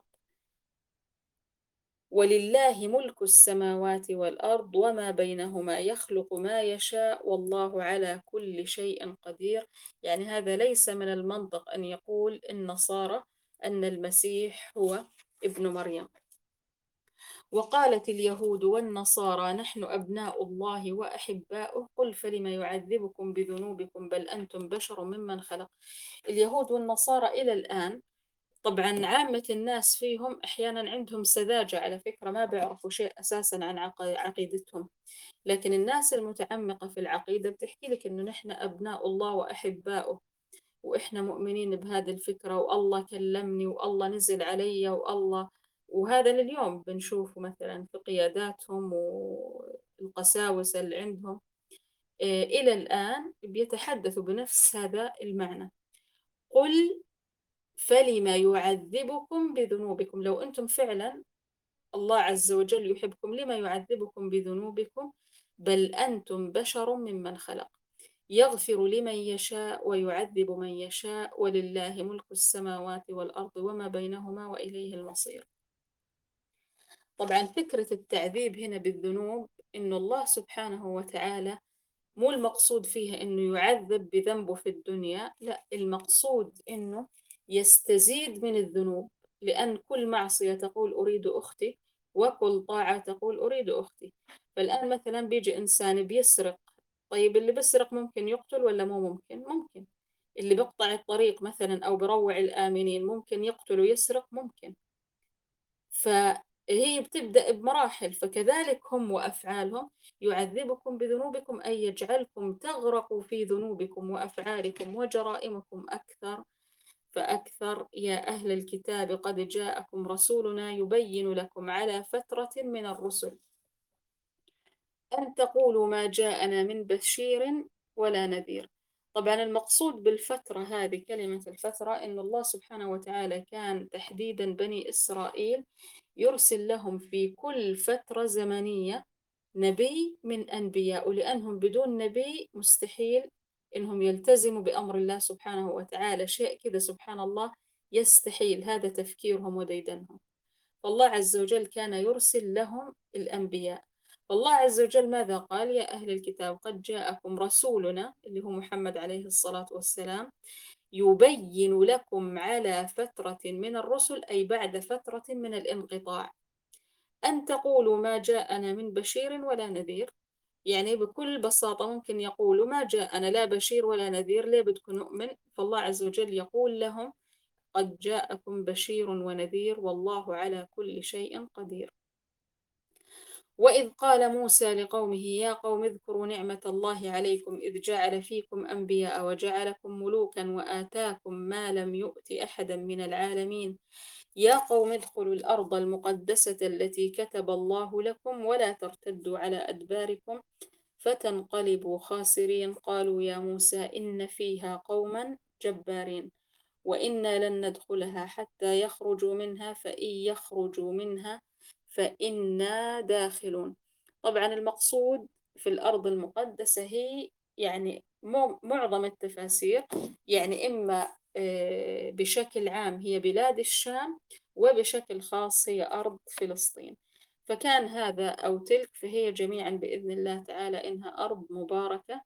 ولله ملك السماوات والأرض وما بينهما يخلق ما يشاء والله على كل شيء قدير. يعني هذا ليس من المنطق أن يقول النصارى أن المسيح هو ابن مريم. وقالت اليهود والنصارى نحن أبناء الله وأحباؤه قل فلم يعذبكم بذنوبكم بل أنتم بشر ممن خلق. اليهود والنصارى إلى الآن طبعا عامة الناس فيهم أحيانا عندهم سذاجة، على فكرة ما بيعرفوا شيء أساسا عن عقيدتهم، لكن الناس المتعمقة في العقيدة بتحكي لك إنه نحن أبناء الله وأحباؤه، وإحنا مؤمنين بهذه الفكرة، والله كلمني والله نزل علي والله. وهذا لليوم بنشوفه مثلا في قياداتهم والقساوسة اللي عندهم إلى الآن بيتحدثوا بنفس هذا المعنى. قل فلما يعذبكم بذنوبكم، لو أنتم فعلا الله عز وجل يحبكم لما يعذبكم بذنوبكم بل أنتم بشر ممن خلق يغفر لمن يشاء ويعذب من يشاء ولله ملك السماوات والأرض وما بينهما وإليه المصير. طبعا فكرة التعذيب هنا بالذنوب إن الله سبحانه وتعالى مو المقصود فيها إنه يعذب بذنبه في الدنيا، لا، المقصود إنه يستزيد من الذنوب، لأن كل معصية تقول أريد أختي وكل طاعة تقول أريد أختي. فالآن مثلا بيجي إنسان بيسرق، طيب اللي بيسرق ممكن يقتل ولا مو ممكن؟ ممكن. اللي بيقطع الطريق مثلا أو بروع الآمنين ممكن يقتل ويسرق؟ ممكن. فهي بتبدأ بمراحل، فكذلك هم وأفعالهم يعذبكم بذنوبكم أي يجعلكم تغرقوا في ذنوبكم وأفعالكم وجرائمكم أكثر فأكثر. يا أهل الكتاب قد جاءكم رسولنا يبين لكم على فترة من الرسل أن تقولوا ما جاءنا من بشير ولا نذير. طبعا المقصود بالفترة هذه، كلمة الفترة، إن الله سبحانه وتعالى كان تحديدا بني إسرائيل يرسل لهم في كل فترة زمنية نبي من أنبياء، ولأنهم بدون نبي مستحيل إنهم يلتزموا بأمر الله سبحانه وتعالى، شيء كذا سبحان الله يستحيل، هذا تفكيرهم وديدنهم. فالله عز وجل كان يرسل لهم الأنبياء. فالله عز وجل ماذا قال؟ يا أهل الكتاب قد جاءكم رسولنا اللي هو محمد عليه الصلاة والسلام يبين لكم على فترة من الرسل أي بعد فترة من الانقطاع أن تقولوا ما جاءنا من بشير ولا نذير. يعني بكل بساطة ممكن يقولوا ما جاءنا لا بشير ولا نذير، ليه بدكم نؤمن؟ فالله عز وجل يقول لهم قد جاءكم بشير ونذير والله على كل شيء قدير. وإذ قال موسى لقومه يا قوم اذكروا نعمة الله عليكم إذ جعل فيكم أنبياء وجعلكم ملوكا وآتاكم ما لم يؤت أحدا من العالمين يا قوم ادخلوا الأرض المقدسة التي كتب الله لكم ولا ترتدوا على أدباركم فتنقلبوا خاسرين. قالوا يا موسى إن فيها قوما جبارين وإنا لن ندخلها حتى يخرجوا منها فإن يخرجوا منها فإنا داخلون. طبعا المقصود في الأرض المقدسة هي يعني معظم التفاسير يعني إما بشكل عام هي بلاد الشام وبشكل خاص هي أرض فلسطين. فكان هذا أو تلك، فهي جميعا بإذن الله تعالى إنها أرض مباركة.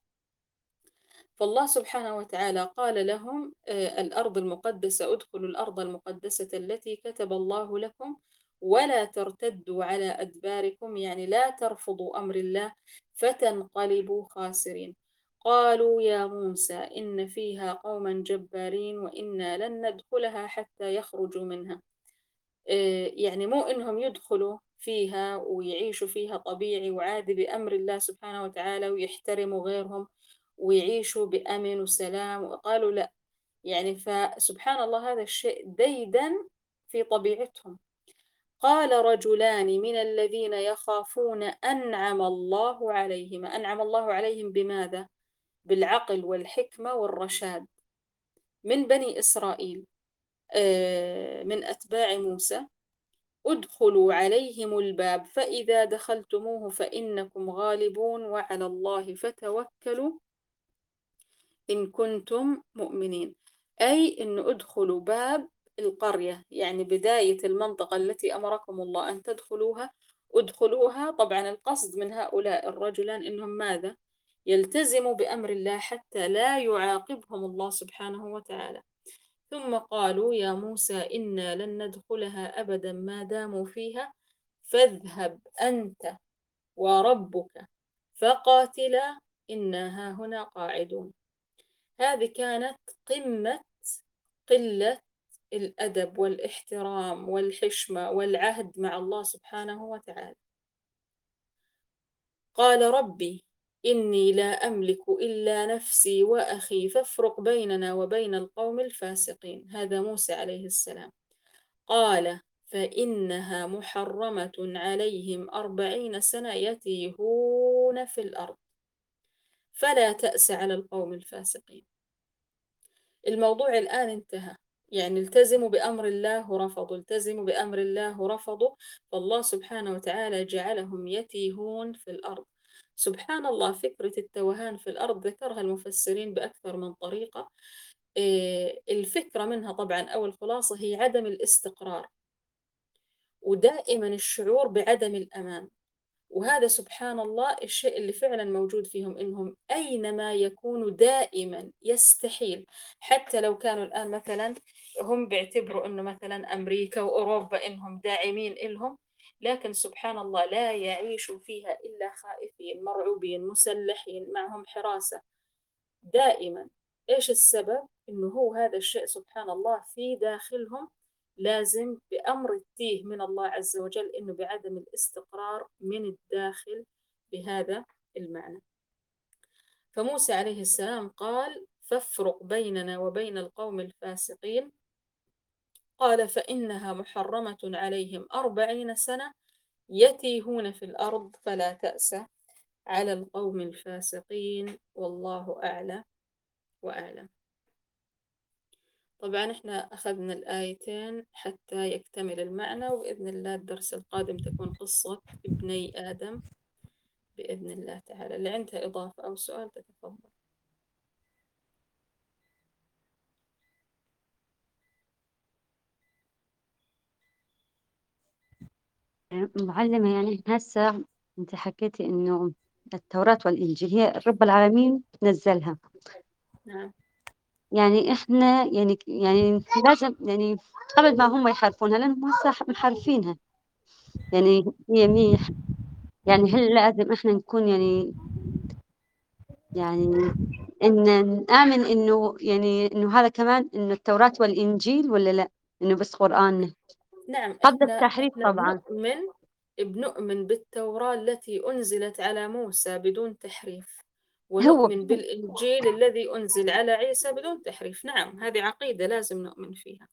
فالله سبحانه وتعالى قال لهم الأرض المقدسة ادخلوا الأرض المقدسة التي كتب الله لكم ولا ترتدوا على أدباركم، يعني لا ترفضوا أمر الله فتنقلبوا خاسرين. قالوا يا موسى إن فيها قوما جبارين وإنا لن ندخلها حتى يخرجوا منها. يعني مو إنهم يدخلوا فيها ويعيشوا فيها طبيعي وعادي بأمر الله سبحانه وتعالى ويحترموا غيرهم ويعيشوا بأمن وسلام، وقالوا لا، يعني فسبحان الله هذا الشيء ديدا في طبيعتهم. قال رجلان من الذين يخافون أنعم الله عليهم. أنعم الله عليهم بماذا؟ بالعقل والحكمة والرشاد من بني إسرائيل من أتباع موسى ادخلوا عليهم الباب فإذا دخلتموه فإنكم غالبون وعلى الله فتوكلوا إن كنتم مؤمنين. أي إن ادخلوا باب القرية، يعني بداية المنطقة التي أمركم الله أن تدخلوها ادخلوها. طبعا القصد من هؤلاء الرجلان إنهم ماذا؟ يلتزموا بأمر الله حتى لا يعاقبهم الله سبحانه وتعالى. ثم قالوا يا موسى إنا لن ندخلها أبدا ما داموا فيها فاذهب أنت وربك فقاتلا إنا هاهنا قاعدون. هذه كانت قمة قلة الأدب والاحترام والحشمة والعهد مع الله سبحانه وتعالى. قال ربي إني لا أملك إلا نفسي وأخي فافرق بيننا وبين القوم الفاسقين. هذا موسى عليه السلام. قال فإنها محرمة عليهم 40 سنة يتيهون في الأرض فلا تأس على القوم الفاسقين. الموضوع الآن انتهى، يعني التزموا بأمر الله ورفضوا، التزموا بأمر الله ورفضوا، فالله سبحانه وتعالى جعلهم يتيهون في الأرض. سبحان الله، فكرة التوهان في الأرض ذكرها المفسرين بأكثر من طريقة. الفكرة منها طبعا أو الخلاصة هي عدم الاستقرار، ودائما الشعور بعدم الأمان. وهذا سبحان الله الشيء اللي فعلا موجود فيهم، إنهم أينما يكونوا دائما يستحيل، حتى لو كانوا الآن مثلا هم بيعتبروا إنه مثلا أمريكا وأوروبا إنهم داعمين إلهم، لكن سبحان الله لا يعيشوا فيها إلا خائفين مرعوبين مسلحين معهم حراسة دائما. إيش السبب؟ إنه هو هذا الشيء سبحان الله في داخلهم لازم بأمر التيه من الله عز وجل، إنه بعدم الاستقرار من الداخل بهذا المعنى. فموسى عليه السلام قال فافرق بيننا وبين القوم الفاسقين. قال فإنها محرمة عليهم 40 سنة يتيهون في الأرض فلا تأس على القوم الفاسقين والله أعلى وأعلم. طبعا احنا أخذنا الآيتين حتى يكتمل المعنى، وبإذن الله الدرس القادم تكون قصة ابني آدم بإذن الله تعالى. اللي عندها إضافة أو سؤال تتفضل.
معلمة، يعني هسه أنت حكيتي إنه التوراة والإنجيل هي رب العالمين نزلها،
نعم
يعني إحنا يعني لازم يعني قبل ما هم يحرفونها، لأنهم هسه محرفينها، يعني هي منيح، يعني هل لازم إحنا نكون يعني إن نآمن إنه يعني إنه هذا كمان إنه التوراة والإنجيل، ولا لا إنه بس قرآن
نعم،
قبل
احنا
التحريف طبعا؟
بنؤمن بالتوراة التي أنزلت على موسى بدون تحريف،
هو
ونؤمن بالإنجيل الذي أنزل على عيسى بدون تحريف. نعم، هذه عقيدة لازم نؤمن فيها.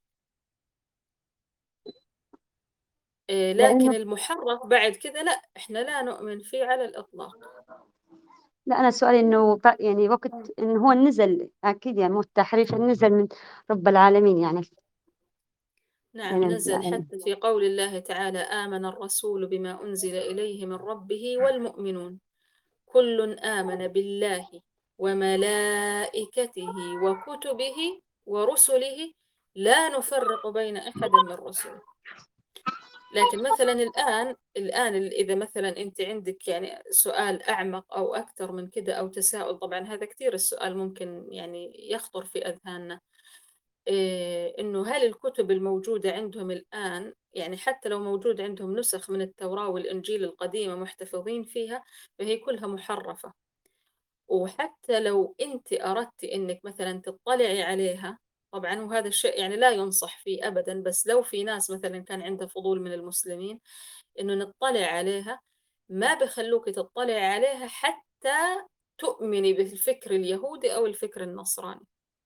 لكن
لأنه
المحرف بعد كذا لا، احنا لا نؤمن فيه على الإطلاق.
لا، أنا سؤالي إنه يعني وقت إنه هو نزل أكيد، يعني مو التحريف، نزل من رب العالمين يعني
نعم،
يعني
نزل حتى في قول الله تعالى آمن الرسول بما أنزل إليه من ربه والمؤمنون كل آمن بالله وملائكته وكتبه ورسله لا نفرق بين أحد من رسله. لكن مثلا الآن إذا مثلا أنت عندك يعني سؤال أعمق أو أكثر من كده أو تساؤل، طبعا هذا كثير السؤال ممكن يعني يخطر في أذهاننا، إنه هل الكتب الموجودة عندهم الآن، يعني حتى لو موجود عندهم نسخ من التوراة والإنجيل القديمة محتفظين فيها، فهي كلها محرفة. وحتى لو أنت أردت إنك مثلا تطلعي عليها، طبعا وهذا الشيء يعني لا ينصح فيه أبدا، بس لو في ناس مثلا كان عندها فضول من المسلمين إنه نطلع عليها، ما بخلوك تطلعي عليها حتى تؤمني بالفكر اليهودي أو الفكر النصراني.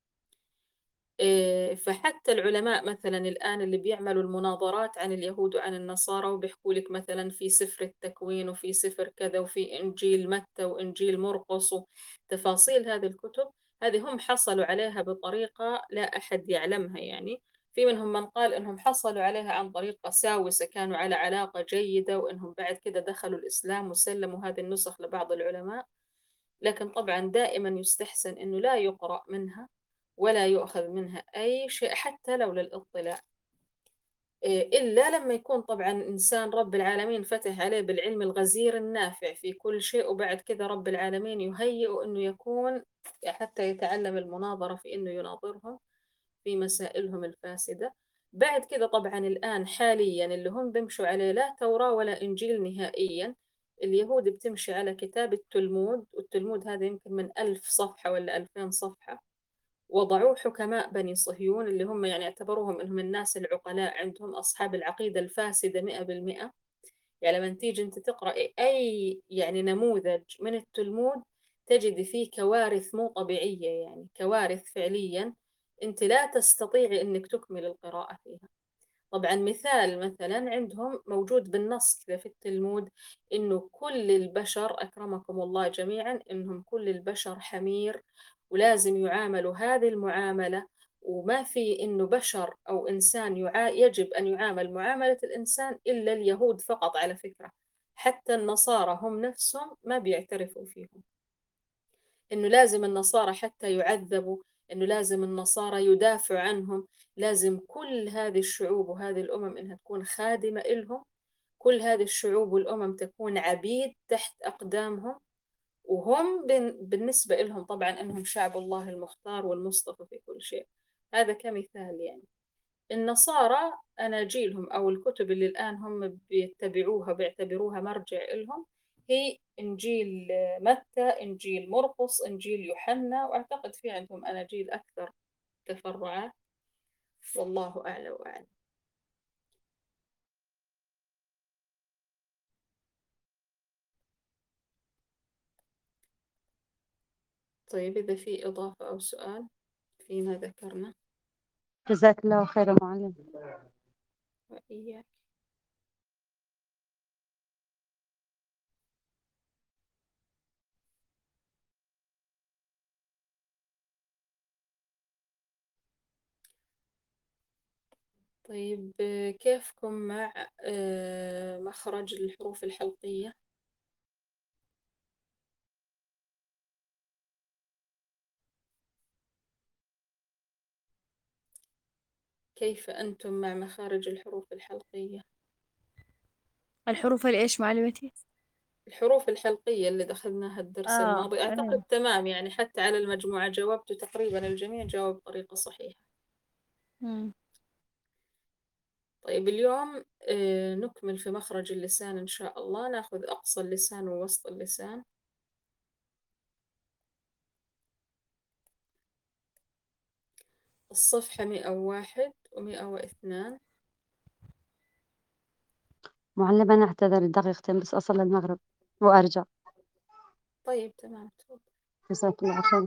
فحتى العلماء مثلا الآن اللي بيعملوا المناظرات عن اليهود وعن النصارى وبيحكوا لك مثلا في سفر التكوين وفي سفر كذا وفي إنجيل متى وإنجيل مرقس وتفاصيل هذه الكتب، هذه هم حصلوا عليها بطريقة لا أحد يعلمها يعني، في منهم من قال إنهم حصلوا عليها عن طريق قساوسة كانوا على علاقة جيدة، وإنهم بعد كده دخلوا الإسلام وسلموا هذه النسخ لبعض العلماء. لكن طبعا دائما يستحسن إنه لا يقرأ منها ولا يؤخذ منها أي شيء حتى لو للإطلاع، إلا لما يكون طبعا إنسان رب العالمين فتح عليه بالعلم الغزير النافع في كل شيء، وبعد كذا رب العالمين يهيئه إنه يكون حتى يتعلم المناظرة في إنه يناظرهم في مسائلهم الفاسدة. بعد كذا طبعا الآن حاليا اللي هم بيمشوا عليه لا توراة ولا إنجيل نهائيا. اليهود بتمشي على كتاب التلمود، والتلمود هذا يمكن من 1000 صفحة ولا 2000 صفحة. وضعوه حكماء بني صهيون اللي هم يعني اعتبروهم إنهم الناس العقلاء، عندهم أصحاب العقيدة الفاسدة 100%. يعني لما تيجي أنت تقرأ أي يعني نموذج من التلمود تجد فيه كوارث مو طبيعية، يعني كوارث فعليا أنت لا تستطيعي أنك تكمل القراءة فيها. طبعا مثلا عندهم موجود بالنص كذا في التلمود إنه كل البشر أكرمكم الله جميعا إنهم كل البشر حمير، ولازم يعاملوا هذه المعاملة، وما في إنه بشر أو إنسان يجب أن يعامل معاملة الإنسان إلا اليهود فقط. على فكرة حتى النصارى هم نفسهم ما بيعترفوا فيهم، إنه لازم النصارى حتى يعذبوا، إنه لازم النصارى يدافع عنهم، لازم كل هذه الشعوب وهذه الأمم إنها تكون خادمة إلهم، كل هذه الشعوب والأمم تكون عبيد تحت أقدامهم، وهم بالنسبة لهم طبعا أنهم شعب الله المختار والمصطفى في كل شيء. هذا كمثال. يعني النصارى أناجيلهم أو الكتب اللي الآن هم بيتبعوها بيعتبروها مرجع لهم هي إنجيل متى، إنجيل مرقس، إنجيل يوحنا، وأعتقد في عندهم أناجيل أكثر تفرعات، والله أعلى وأعلم. طيب إذا في إضافة أو سؤال فيما ذكرنا.
جزاك الله خيرا معلم.
وإياك. طيب كيفكم مع مخرج الحروف الحلقية؟ كيف أنتم مع مخارج الحروف الحلقية؟
الحروف الإيش معلمتي؟
الحروف الحلقية اللي دخلناها الدرس الماضي أعتقد تمام، يعني حتى على المجموعة جاوبت تقريبا الجميع جاوب بطريقة صحيحة. طيب اليوم نكمل في مخرج اللسان إن شاء الله، ناخذ أقصى اللسان ووسط اللسان. الصفحة 101 و102.
معلم أنا أعتذر دقيقتين بس أصل المغرب وأرجع.
طيب تمام تفضل.
جزاك الله خير.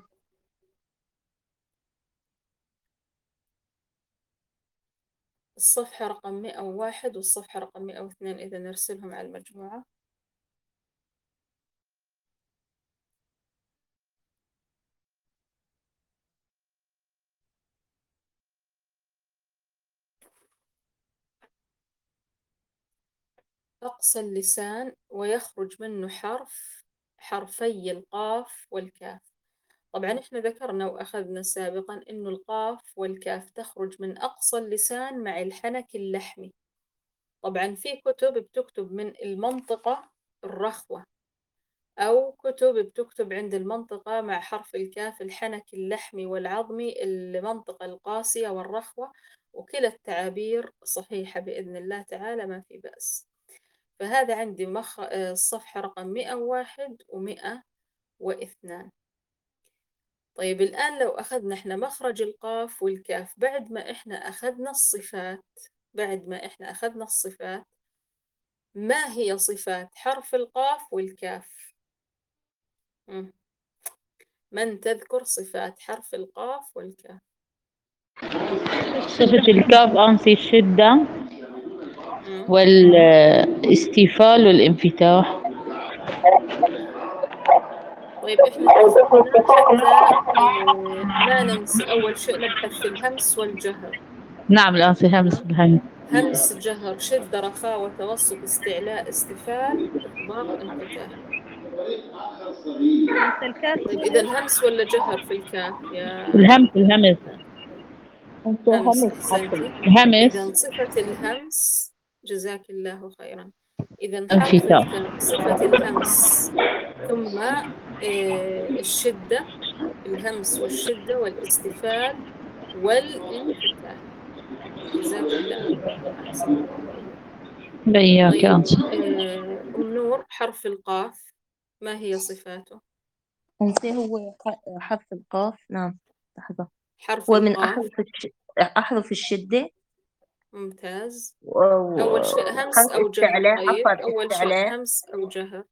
الصفحة رقم 101 والصفحة رقم 102 إذا نرسلهم على المجموعة. أقصى اللسان ويخرج منه حرفي القاف والكاف. طبعا إحنا ذكرنا وأخذنا سابقا إنه القاف والكاف تخرج من أقصى اللسان مع الحنك اللحمي. طبعا في كتب بتكتب من المنطقة الرخوة، أو كتب بتكتب عند المنطقة مع حرف الكاف الحنك اللحمي والعظمي المنطقة القاسية والرخوة، وكلا التعابير صحيحة بإذن الله تعالى ما في بأس. فهذا عندي الصفحة رقم 101 و102. طيب الآن لو أخذنا إحنا مخرج القاف والكاف بعد ما إحنا أخذنا الصفات، ما هي صفات حرف القاف والكاف؟ من تذكر صفات حرف القاف والكاف؟
صفة الكاف أنسي الشدة والاستيفال والانفتاح.
طيب إحنا اتفقنا حتى ما ننسى أول شيء نبحث في الهمس والجهر.
نعم الآن في همس
تمام.
بالهمس.
همس جهر شدة رخاوة توسط استعلاء استفال إطباق انفتاح.
همس الكاف
طيب
جهر.
إذا همس ولا جهر في الكاف يا
الهمس الهمس
أنت
همس؟
همس حرف
أحسنتي.
الهمس
إذا صفة الهمس، جزاك الله خيرا. إذا حرف
انفتاح.
الكاف صفة الهمس ثم الشدة، الهمس والشدة والاستفال والانفتاح. جزاك الله خيرا، أحسن الله إليك.
بإياك
طيب
أنت.
أم نور، حرف القاف ما هي صفاته؟
أنت هو حرف القاف. نعم، لحظة.
حرف
هو من
القاف.
أحرف الشدة.
ممتاز. أول شيء همس
وحرف
أو جهر؟
استعلاء،
طيب
عفوا
أول شيء
استعلاء.
همس أو جهر؟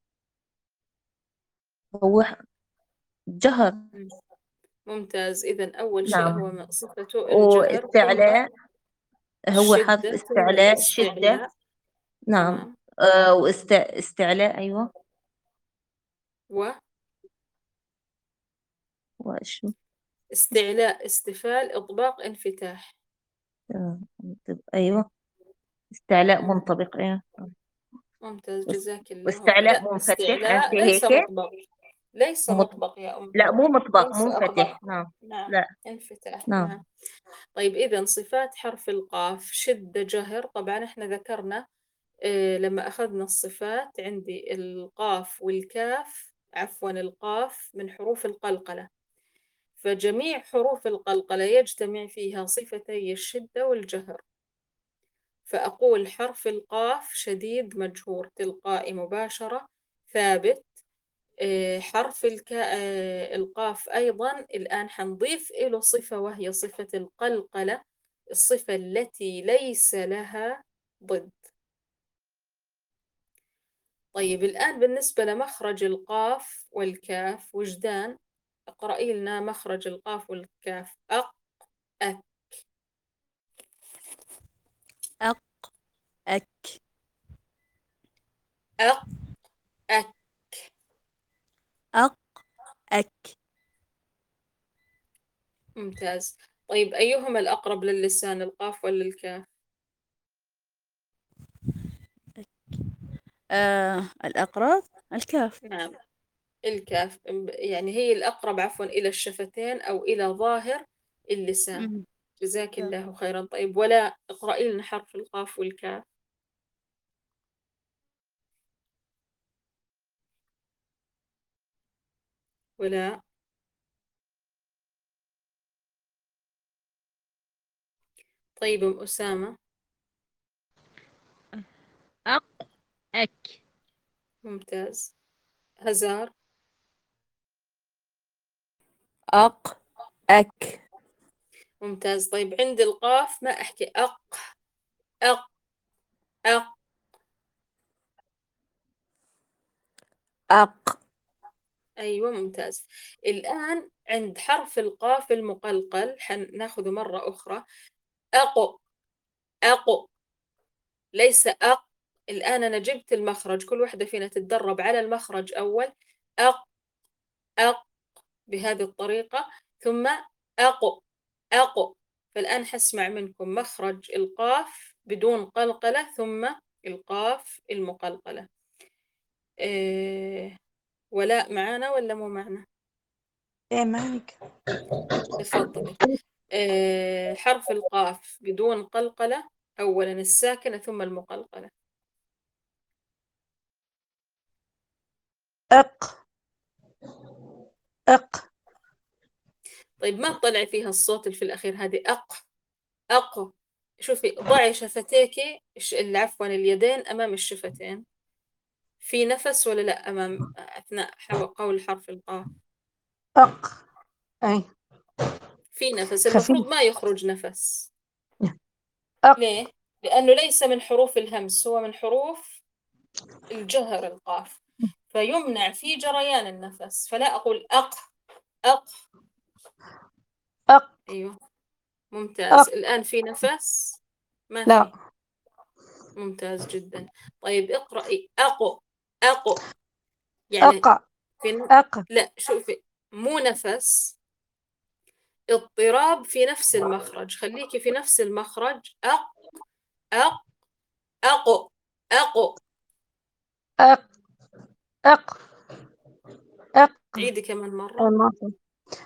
هو جهر.
ممتاز. إذا أول شيء
نعم.
هو صفته الجهر، ثم
واستعلاء هو حرف
الشدة، ثم
استعلاء شدة.
الاستعلاء.
نعم.
تمام.
استعلاء، أيوة. وإيش؟
استعلاء استفال إطباق انفتاح.
أيوة. استعلاء
مم.
منطبق، أيوة.
ممتاز، جزاك الله خير.
واستعلاء
لا،
منفتح، أنت
استعلاء ليس
هيك.
مطبق، ليس مطبق يا أم
لا،
نور،
مو مطبق،
ليس أطبق.
منفتح. نعم.
نعم،
لا.
انفتاح.
نعم.
نعم. طيب إذا صفات حرف القاف شدة جهر. طبعا احنا ذكرنا لما أخذنا الصفات عندي القاف والكاف، عفوا القاف من حروف القلقلة، فجميع حروف القلقلة يجتمع فيها صفتي الشدة والجهر. فأقول حرف القاف شديد مجهور تلقائي مباشرة ثابت. حرف القاف أيضا الآن حنضيف له صفة، وهي صفة القلقلة، الصفة التي ليس لها ضد. طيب الآن بالنسبة لمخرج القاف والكاف، وجدان اقرأي لنا مخرج القاف والكاف. أق، أك.
أق، أك،
أق، أك.
أق، أك.
ممتاز. طيب أيهما الأقرب للسان، القاف ولا الكاف؟
الأقرب الكاف.
نعم، الكاف. يعني هي الأقرب عفوا إلى الشفتين أو إلى ظاهر اللسان.
مم.
جزاك
كاف.
الله خيرا. طيب ولا اقرأي لنا حرف القاف والكاف. ولا. طيب أم أسامة.
أق، أك.
ممتاز. هزار.
أق، أك.
ممتاز. طيب عند القاف ما أحكي أق، أق، أق.
أق.
أيوة ممتاز. الآن عند حرف القاف المقلقل حناخذه مرة أخرى. أق، أق، ليس أق. الآن أنا جبت المخرج، كل واحدة فينا تتدرب على المخرج أول. أق، أق، بهذه الطريقة، ثم أق، أق. فالآن حسمع منكم مخرج القاف بدون قلقلة، ثم القاف المقلقلة. ولاء معنا ولا مو معنا؟
إيه معك.
تفضلي. حرف القاف بدون قلقلة، أولا الساكنة ثم المقلقلة.
أق، أق.
طيب ما تطلعي فيها الصوت اللي في الأخير، هذه أق، أق. شوفي، ضعي شفتيك، عفوا اليدين أمام الشفتين. في نفس ولا لا أمام أثناء قول حرف القاف؟
أق. أي.
في نفس،
خفيف.
المفروض ما يخرج نفس.
أق.
ليه؟ لأنه ليس من حروف الهمس، هو من حروف الجهر القاف، فيمنع في جريان النفس. فلا أقول أق، أق.
أق.
أيوه ممتاز.
أق.
الآن في نفس؟ ما
لا.
في. ممتاز جدا. طيب اقرأي أق، أق. يعني
أق،
في
أق.
لا شوفي، مو نفس، اضطراب في نفس المخرج، خليكي في نفس المخرج. أق أق أقو أقو.
أق أق أق
عيدي كمان
أي
مرة.
ما في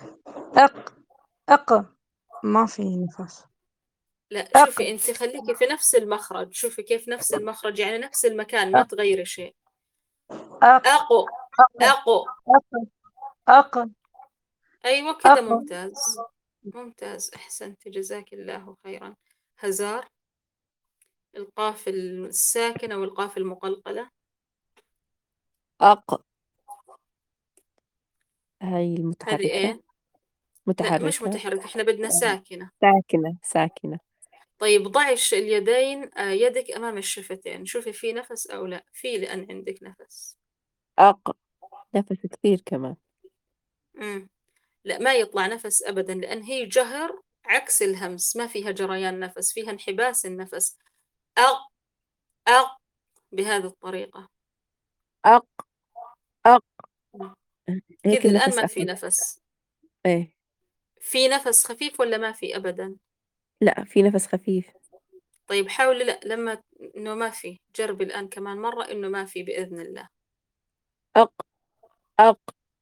أق ما في نفس.
لا
أق
شوفي انت خليكي في نفس المخرج، شوفي كيف نفس المخرج، يعني نفس المكان، ما تغيري شيء.
أق
أقو
أق
أقو.
أق
أيوة كده،
أق
ممتاز ممتاز، أحسنت، جزاك الله خيرا. هزار، القاف الساكنة والقاف المقلقلة.
أق، هاي
هذه
المتحركة
إيه؟ لا مش
متحركة
متحركة، إحنا بدنا ساكنة.
ساكنة ساكنة.
طيب ضعي اليدين، يدك أمام الشفتين، شوفي في نفس أو لا، في، لأن عندك نفس.
أق، نفس كثير كمان.
لا ما يطلع نفس أبدا، لأن هي جهر عكس الهمس، ما فيها جريان نفس، فيها انحباس النفس. أق أق، بهذه الطريقة.
أق أق، هيك
كذا الآن
النفس
ما في
أخف.
نفس.
إيه،
في نفس خفيف ولا ما في أبدا؟
لا في نفس خفيف.
طيب حاولي، لا لما إنه ما في، جربي الآن كمان مرة إنه ما في بإذن الله.
أق أق.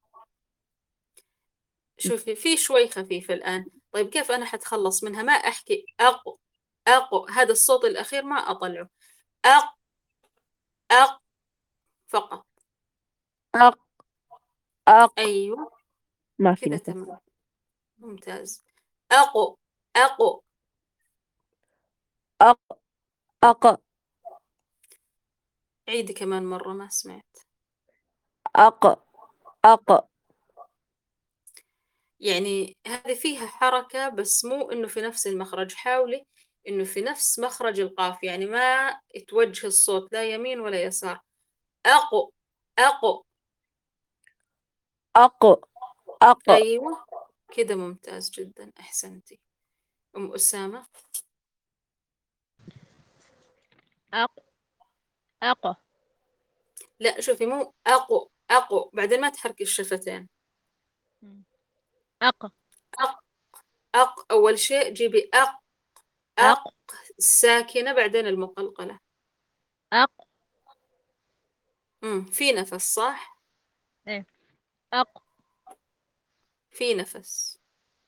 شوفي في شوي خفيف الآن. طيب كيف أنا حتخلص منها؟ ما أحكي أق أق، هذا الصوت الأخير ما أطلعه. أق أق فقط.
أق أق،
أيوه
ما في
كذا
نفس.
تمام، ممتاز. أقو أقو.
أق أق
عيدي كمان مرة، ما سمعت.
أق أق.
يعني هذه فيها حركة بس مو إنه في نفس المخرج، حاولي إنه في نفس مخرج القاف، يعني ما توجه الصوت لا يمين ولا يسار. أقو أقو.
أق أق.
أيوة كده ممتاز جدا، أحسنتي. أم أسامة.
أق أق
لا شوفي، مو أقو أقو، بعدين ما تحركي الشفتين.
أق
أق أق، أول شيء جيبي أق
أق
أق الساكنة، بعدين المقلقلة.
أق.
في نفس صح؟
إيه أق
في نفس.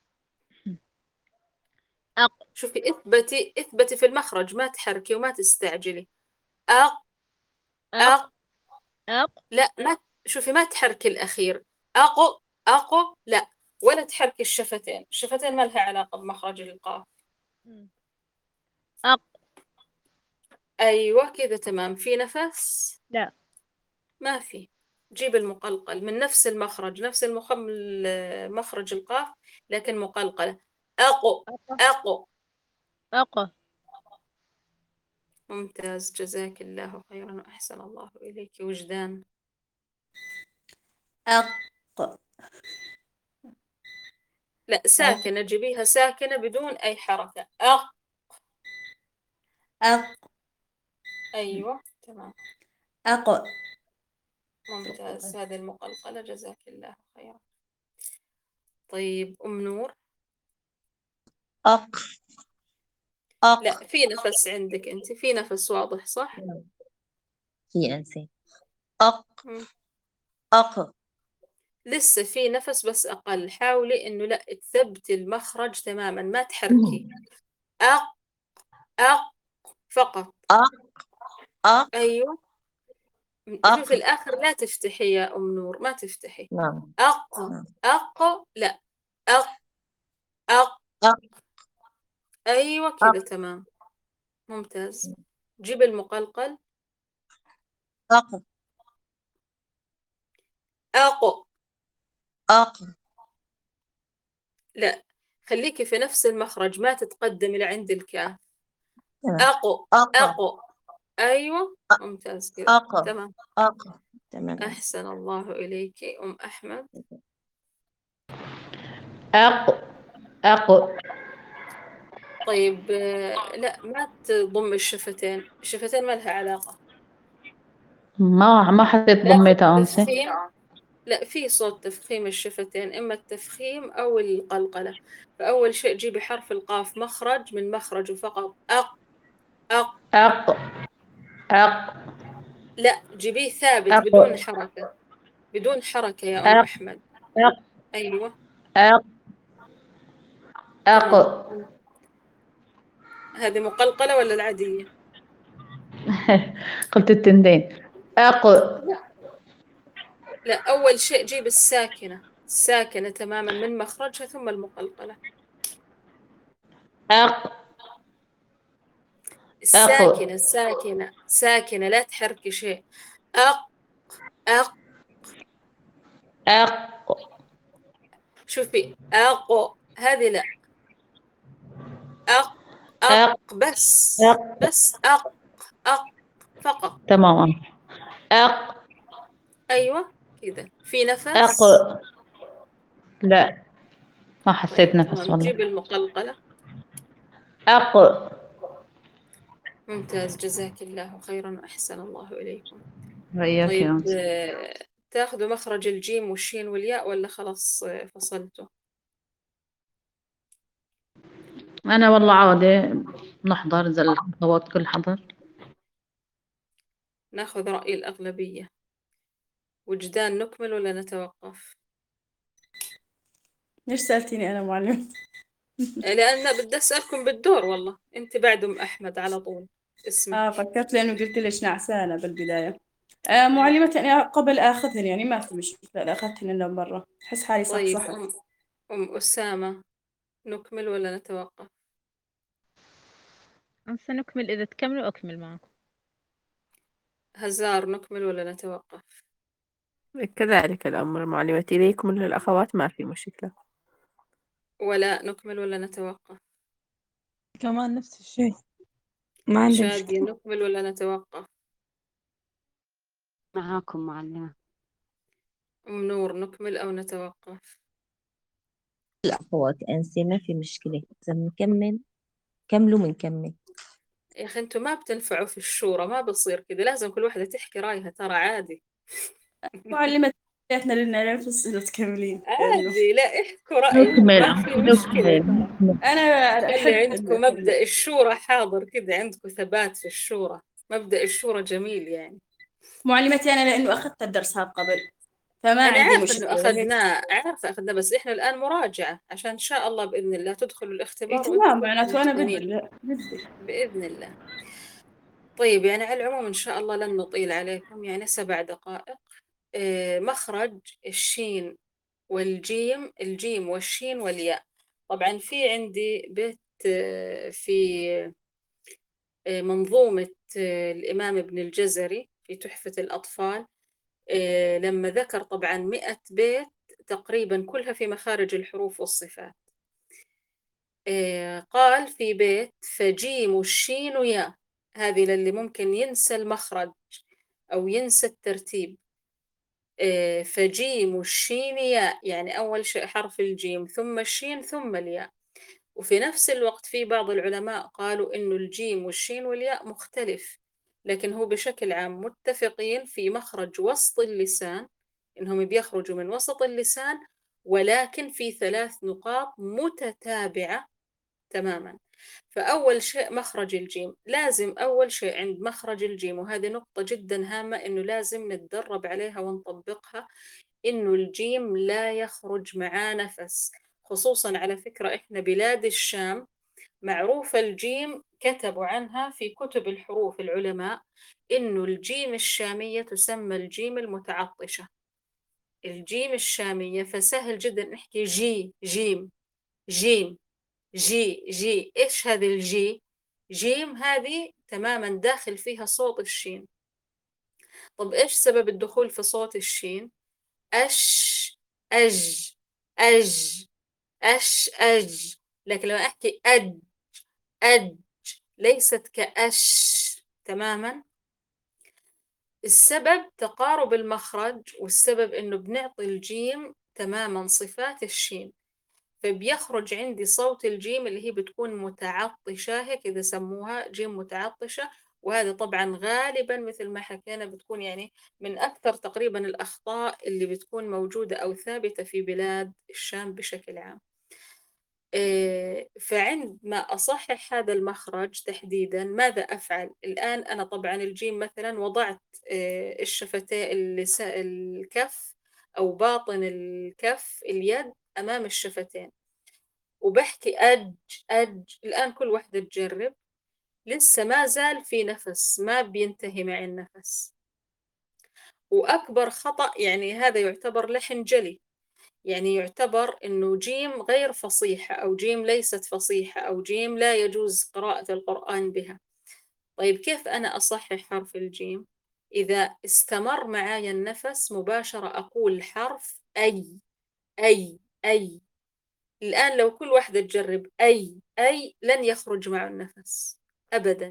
أق
شوفي اثبتي في المخرج، ما تحركي وما تستعجلي. أق
أق
أق.
أق.
لا ما شوفي، ما تحركي الأخير. أقو أقو، لا، ولا تحركي الشفتين، الشفتين ما لها علاقة بمخرج القاف.
أق.
أيوة كذا تمام. في نفس؟
لا
ما في. جيب المقلقل من نفس المخرج، نفس مخرج القاف، لكن مقلقلة. أقو
أق
أقو.
أق.
ممتاز، جزاك الله خيرا وأحسن الله إليك. وجدان.
أق
لا ساكنة، جيبيها ساكنة بدون أي حركة. أق.
أق
أيوة تمام،
أق
ممتاز، هذه المقلقلة، جزاك الله خيرا. طيب أم نور.
أق أق.
لا في نفس عندك أنت، في نفس واضح صح؟
في أنسي. أق
مم.
أق.
لسه في نفس بس أقل، حاولي إنه لا تثبتي المخرج تماما، ما تحركي. أق أق فقط.
أق أق
أيوة.
أق.
شوفي الآخر لا تفتحي يا أم نور، ما تفتحي.
نعم
أق
نعم.
أق، لا، أق أق.
أق
أيوة
أق
كذا تمام، ممتاز. جيب المقلقل.
أق
أق.
أق.
لا خليكي في نفس المخرج، ما تتقدمي لعند الكاف.
تمام.
أقو
أق
أقو. أيوة ممتاز كذا
أق
تمام.
أق. تمام.
أحسن الله إليك. أم أحمد.
أق أق.
طيب لا ما تضم الشفتين، الشفتين ما لها علاقة.
ما حسيت
لا في
ضميتها أنسة.
التفخيم، لا، في صوت تفخيم الشفتين، إما التفخيم أو القلقلة. فأول شيء جيبي حرف القاف مخرج من مخرجه فقط. أق أق.
أق أق
لا، جيبيه ثابت
أق
بدون حركة، بدون حركة يا أم
أق
أحمد.
أق
أيوة
أق أق
تمام. هذه مقلقلة ولا العادية؟
قلت التنتين. أق
لا لا، أول شيء جيب الساكنة، الساكنة تماما من مخرجها ثم المقلقلة.
أق
الساكنة
أق
ساكنة ساكنة، لا تحركي شيء. أق أق.
أق
شوفي أق، هذه لا. أق
أق
أق بس،
أق
بس أق أق فقط.
تمام. أق
أيوة كذا، في
أق
نفس.
لا، ما حسيت
طيب
نفس
تمام،
والله.
جيب المقلقلة.
أق
ممتاز، جزاك الله خيرا وأحسن الله إليكم.
وإياك يا
طيب
أنس.
تاخذوا مخرج الجيم والشين والياء ولا خلاص فصلتوا؟
أنا والله عادي نحضر زي الخطوات كل حضر.
ناخذ رأي الأغلبية. وجدان، نكمل ولا نتوقف؟
ليش سألتيني أنا معلم؟
لأن بدي أسألكم بالدور، والله أنت بعد أم أحمد على طول اسمك.
فكرت لأنه قلت ليش نعسانة بالبداية. معلمة أنا قبل آخذهن يعني ما في مشكلة، لا أخذتهن لهم برا، أحس حالي
طيب
صحصحت.
أم أسامة، نكمل ولا نتوقف؟
سنكمل، إذا تكملوا أكمل معكم.
هزار، نكمل ولا نتوقف؟
كذلك الأمر معلمتي، إليكم للأخوات ما في مشكلة.
ولا نكمل ولا نتوقف؟
كمان نفس الشيء، ما عندي
شادية،
مشكلة.
نكمل ولا نتوقف؟
معاكم معلمة.
أم نور، نكمل أو نتوقف؟
الأخوات أنسي ما في مشكلة، إذا بنكمل كملوا بنكمل.
يا أخي أنتوا ما بتنفعوا في الشورى، ما بصير كذا، لازم كل واحدة تحكي رأيها، ترى عادي.
معلمة بيتنا لنا نفس إنه تكملين لأنه
عادي، لا احكوا رأيكم،
نكمل
ما في مشكلة
نكمل
ترى.
نكمل.
أنا
خلي
أحب
عندكم مبدأ الشورى حاضر كذا، عندكم ثبات في الشورى، مبدأ الشورى جميل يعني.
معلمتي أنا لأنه أخذت الدرس هذا قبل، فما
أنا
عندي
عارفة إنه
مشكلة هيك.
أخذناه، عارفة أخذناه، بس إحنا الآن مراجعة عشان إن شاء الله بإذن الله تدخلوا الاختبار وأنتم
تمام،
كلكم
معناته أنا بدي
متقنين
بدي.
بإذن الله. طيب يعني على العموم إن شاء الله لن نطيل عليكم، يعني 7 دقائق. مخرج الشين والجيم، الجيم والشين والياء. طبعا في عندي بيت في منظومة الإمام ابن الجزري في تحفة الأطفال، لما ذكر طبعا 100 بيت تقريبا كلها في مخارج الحروف والصفات. قال في بيت: فجيم الشين ياء. هذه للي ممكن ينسى المخرج أو ينسى الترتيب. فجيم الشين ياء، يعني أول شيء حرف الجيم ثم الشين ثم الياء. وفي نفس الوقت في بعض العلماء قالوا إنه الجيم والشين والياء مختلف، لكن هو بشكل عام متفقين في مخرج وسط اللسان، إنهم بيخرجوا من وسط اللسان، ولكن في 3 نقاط متتابعة تماما. فأول شيء مخرج الجيم، لازم أول شيء عند مخرج الجيم، وهذه نقطة جدا هامة إنه لازم نتدرب عليها ونطبقها، إنه الجيم لا يخرج معاه نفس. خصوصا على فكرة إحنا بلاد الشام معروفة الجيم، كتبوا عنها في كتب الحروف العلماء إنه الجيم الشامية تسمى الجيم المتعطشة. الجيم الشامية، فسهل جدا نحكي جي جيم جيم جي جي. إيش هذه الجي؟ جيم هذه تماما داخل فيها صوت الشين. طب إيش سبب الدخول في صوت الشين؟ أش أج أج أش أج. لكن لما أحكي أد أج ليست كأش تماما. السبب تقارب المخرج، والسبب إنه بنعطي الجيم تماما صفات الشين، فبيخرج عندي صوت الجيم اللي هي بتكون متعطشة، هيك إذا سموها جيم متعطشة، وهذا طبعا غالبا مثل ما حكينا بتكون يعني من أكثر تقريبا الأخطاء اللي بتكون موجودة أو ثابتة في بلاد الشام بشكل عام. فعندما أصحح هذا المخرج تحديدا ماذا أفعل؟ الآن أنا طبعا الجيم مثلا وضعت الشفتين الكف أو باطن الكف اليد أمام الشفتين وبحكي أج أج. الآن كل واحدة تجرب، لسه ما زال في نفس، ما بينتهي معي النفس. وأكبر خطأ يعني هذا يعتبر لحن جلي، يعني يعتبر إنه جيم غير فصيحة أو جيم ليست فصيحة أو جيم لا يجوز قراءة القرآن بها. طيب كيف أنا أصحح حرف الجيم؟ إذا استمر معي النفس مباشرة أقول حرف أي أي أي. الآن لو كل واحدة تجرب أي أي لن يخرج معه النفس أبدا.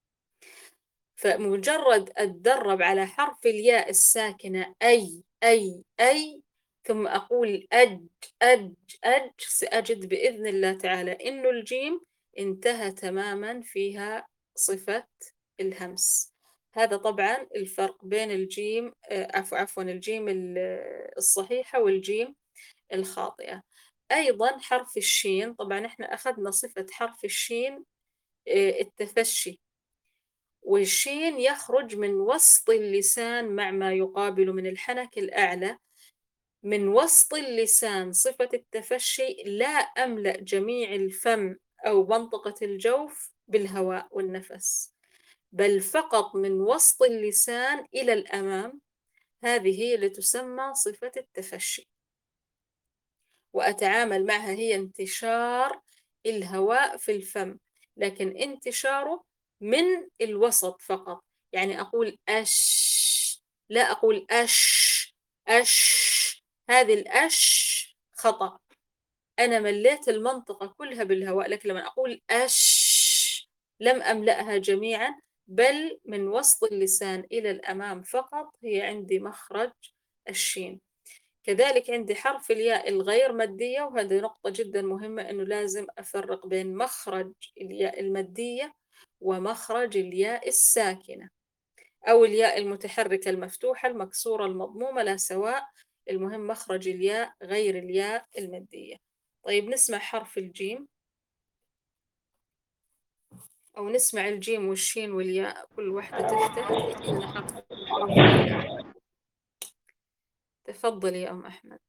فمجرد أتدرب على حرف الياء الساكنة أي أي أي ثم أقول أج أج أج سأجد بإذن الله تعالى إنه الجيم انتهى تماما فيها صفة الهمس. هذا طبعا الفرق بين الجيم عفوا الجيم الصحيحة والجيم الخاطئة. أيضا حرف الشين، طبعا إحنا أخذنا صفة حرف الشين التفشي، والشين يخرج من وسط اللسان مع ما يقابل من الحنك الأعلى. من وسط اللسان صفة التفشي لا أملأ جميع الفم أو منطقة الجوف بالهواء والنفس، بل فقط من وسط اللسان إلى الأمام، هذه هي اللي تسمى صفة التفشي. وأتعامل معها هي انتشار الهواء في الفم، لكن انتشاره من الوسط فقط. يعني أقول أش، لا أقول أش أش. هذه الأش خطأ، أنا مليت المنطقة كلها بالهواء، لكن لما أقول أش لم أملأها جميعا، بل من وسط اللسان إلى الأمام فقط هي عندي مخرج الشين. كذلك عندي حرف الياء الغير مادية، وهذه نقطة جدا مهمة إنه لازم أفرق بين مخرج الياء المادية ومخرج الياء الساكنة أو الياء المتحركة المفتوحة المكسورة المضمومة، لا سواء، المهم مخرج الياء غير الياء المادية. طيب نسمع حرف الجيم، أو نسمع الجيم والشين والياء كل واحدة تفتح تحكي لنا حرف الياء. تفضل يا أم أحمد.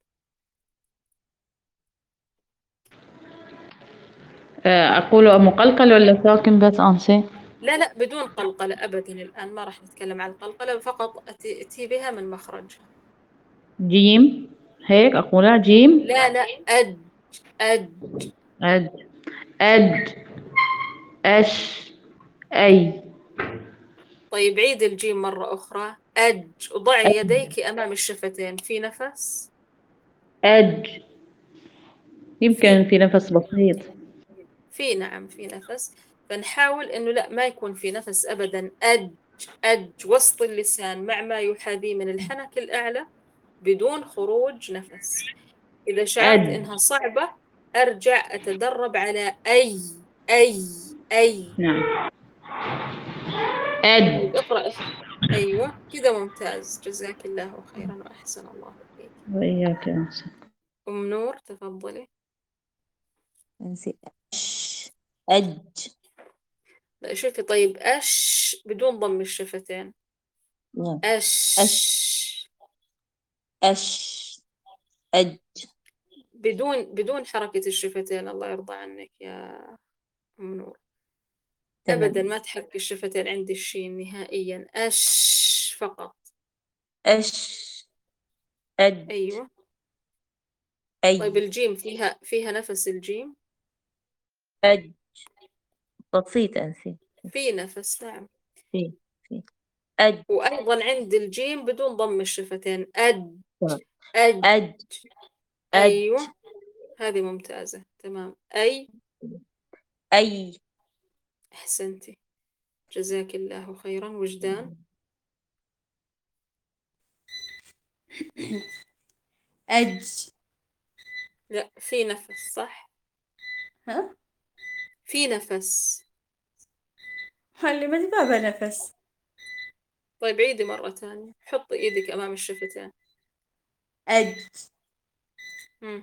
أقول مقلقل ولا ساكن بس أنسي؟
لا لا بدون قلقلة أبدا، الآن ما راح نتكلم عن القلقلة، فقط أتي بها من مخرجها.
جيم، هيك أقولها جيم.
لا لا أج أج.
أد أد أش أي.
طيب عيد الجيم مرة أخرى. أج. وضعي يديك أمام الشفتين، في نفس؟
أج. يمكن في نفس بسيط.
نعم في نفس، فنحاول إنه لا ما يكون في نفس أبدا. أج أج وسط اللسان مع ما يحاذيه من الحنك الأعلى بدون خروج نفس. إذا شعرت
أد.
إنها صعبة أرجع أتدرب على أي أي أي.
نعم.
طيب
أد.
اقرأ. أيوة كده ممتاز، جزاك الله خيرا وأحسن الله إليك.
وإياك يا أنسة.
أم نور تفضلي.
أنسي أش أج.
لا شوفي، طيب أش بدون ضم الشفتين.
نعم.
أش
أش أش أج.
بدون حركة الشفتين، الله يرضى عنك يا أم نور. أبدا
تمام.
ما تحرك الشفتين عند الشين نهائيا، أش فقط.
أش أج
أيوة. طيب
أي
الجيم فيها نفس الجيم؟
أج. بسيط أنسي.
في نفس نعم.
في في أج.
وأيضا عند الجيم بدون ضم الشفتين. أج
تمام.
أج.
أج أج
أيوة هذه ممتازة تمام. أي.
أي.
أحسنتي، جزاك الله خيرا. وجدان.
أج.
لا في نفس صح؟
ها؟
في نفس.
معلمتي بابا نفس.
طيب عيدي مرة ثانية، حطي إيدك أمام الشفتين.
أج.
مم.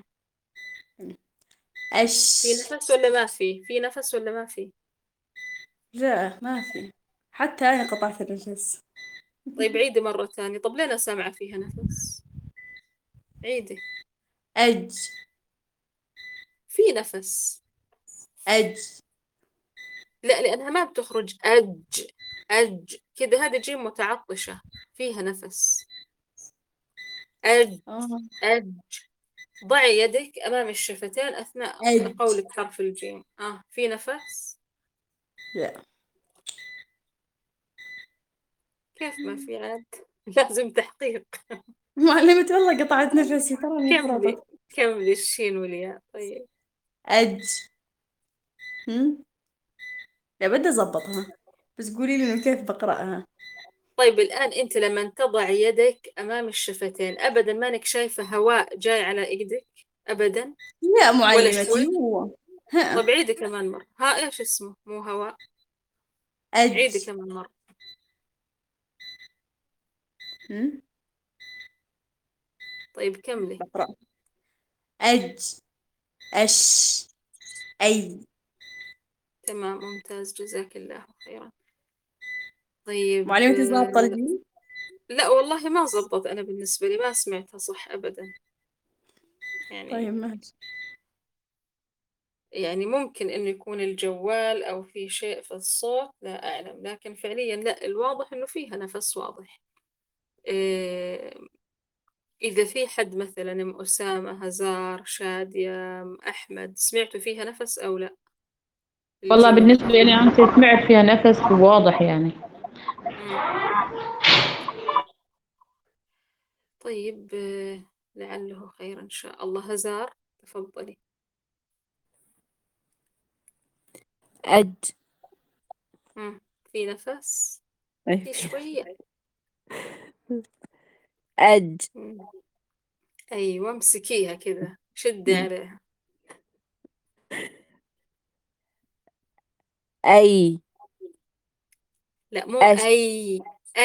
أش.
في نفس ولا ما في؟ في نفس ولا ما في؟
لا ما في، حتى أنا قطعت النفس.
طيب عيدي مرة ثانية. طب ليه أنا سامعة فيها نفس؟ عيدي.
أج.
في نفس.
أج.
لا، لأنها ما بتخرج أج. أج كده، هذه جيم متعطشة، فيها نفس. أج. أج. ضعي يدك أمام الشفتين أثناء
أج.
قولك حرف الجيم. في نفس؟
لا.
كيف ما في عاد؟ لازم تحقيق.
معلمتي والله قطعت نفسي، تراني
كملي
فرطت.
كملي الشين والياء. طيب
أج. لا بدي أظبطها، بس قولي لي إنه كيف بقرأها.
طيب الآن أنت لما تضع يدك أمام الشفتين أبدا مانك شايفة هواء جاي على إيدك أبدا
لا
ولا
معلمتي
شوي؟
هو.
طب عيدي كمان مرة. إيش اسمه؟ مو هواء. عيدي
أج.
كمان مرة.
هم؟
طيب كملي.
بقرأ. أج. أش. أي.
تمام، ممتاز، جزاك الله خيرا. طيب
معلمتي ظابطة الجيم؟
لا والله ما زبط، أنا بالنسبة لي ما سمعتها صح أبدا.
طيب
يعني
ماشي.
يعني ممكن إنه يكون الجوال أو في شيء في الصوت، لا أعلم، لكن فعليا لا، الواضح إنه فيها نفس واضح. إيه، إذا في حد مثلا أم أسامة، هزار، شادية، أحمد، سمعتوا فيها نفس أو لا؟
والله
الجيم.
بالنسبة لي أنت سمعت فيها نفس واضح يعني.
مم. طيب لعله خير إن شاء الله. هزار تفضلي.
أج.
في نفس؟
أي.
في شوية.
أج.
مم. أيوة، امسكيها كذا، شدي عليها.
أي.
لا مو
أش.
أي.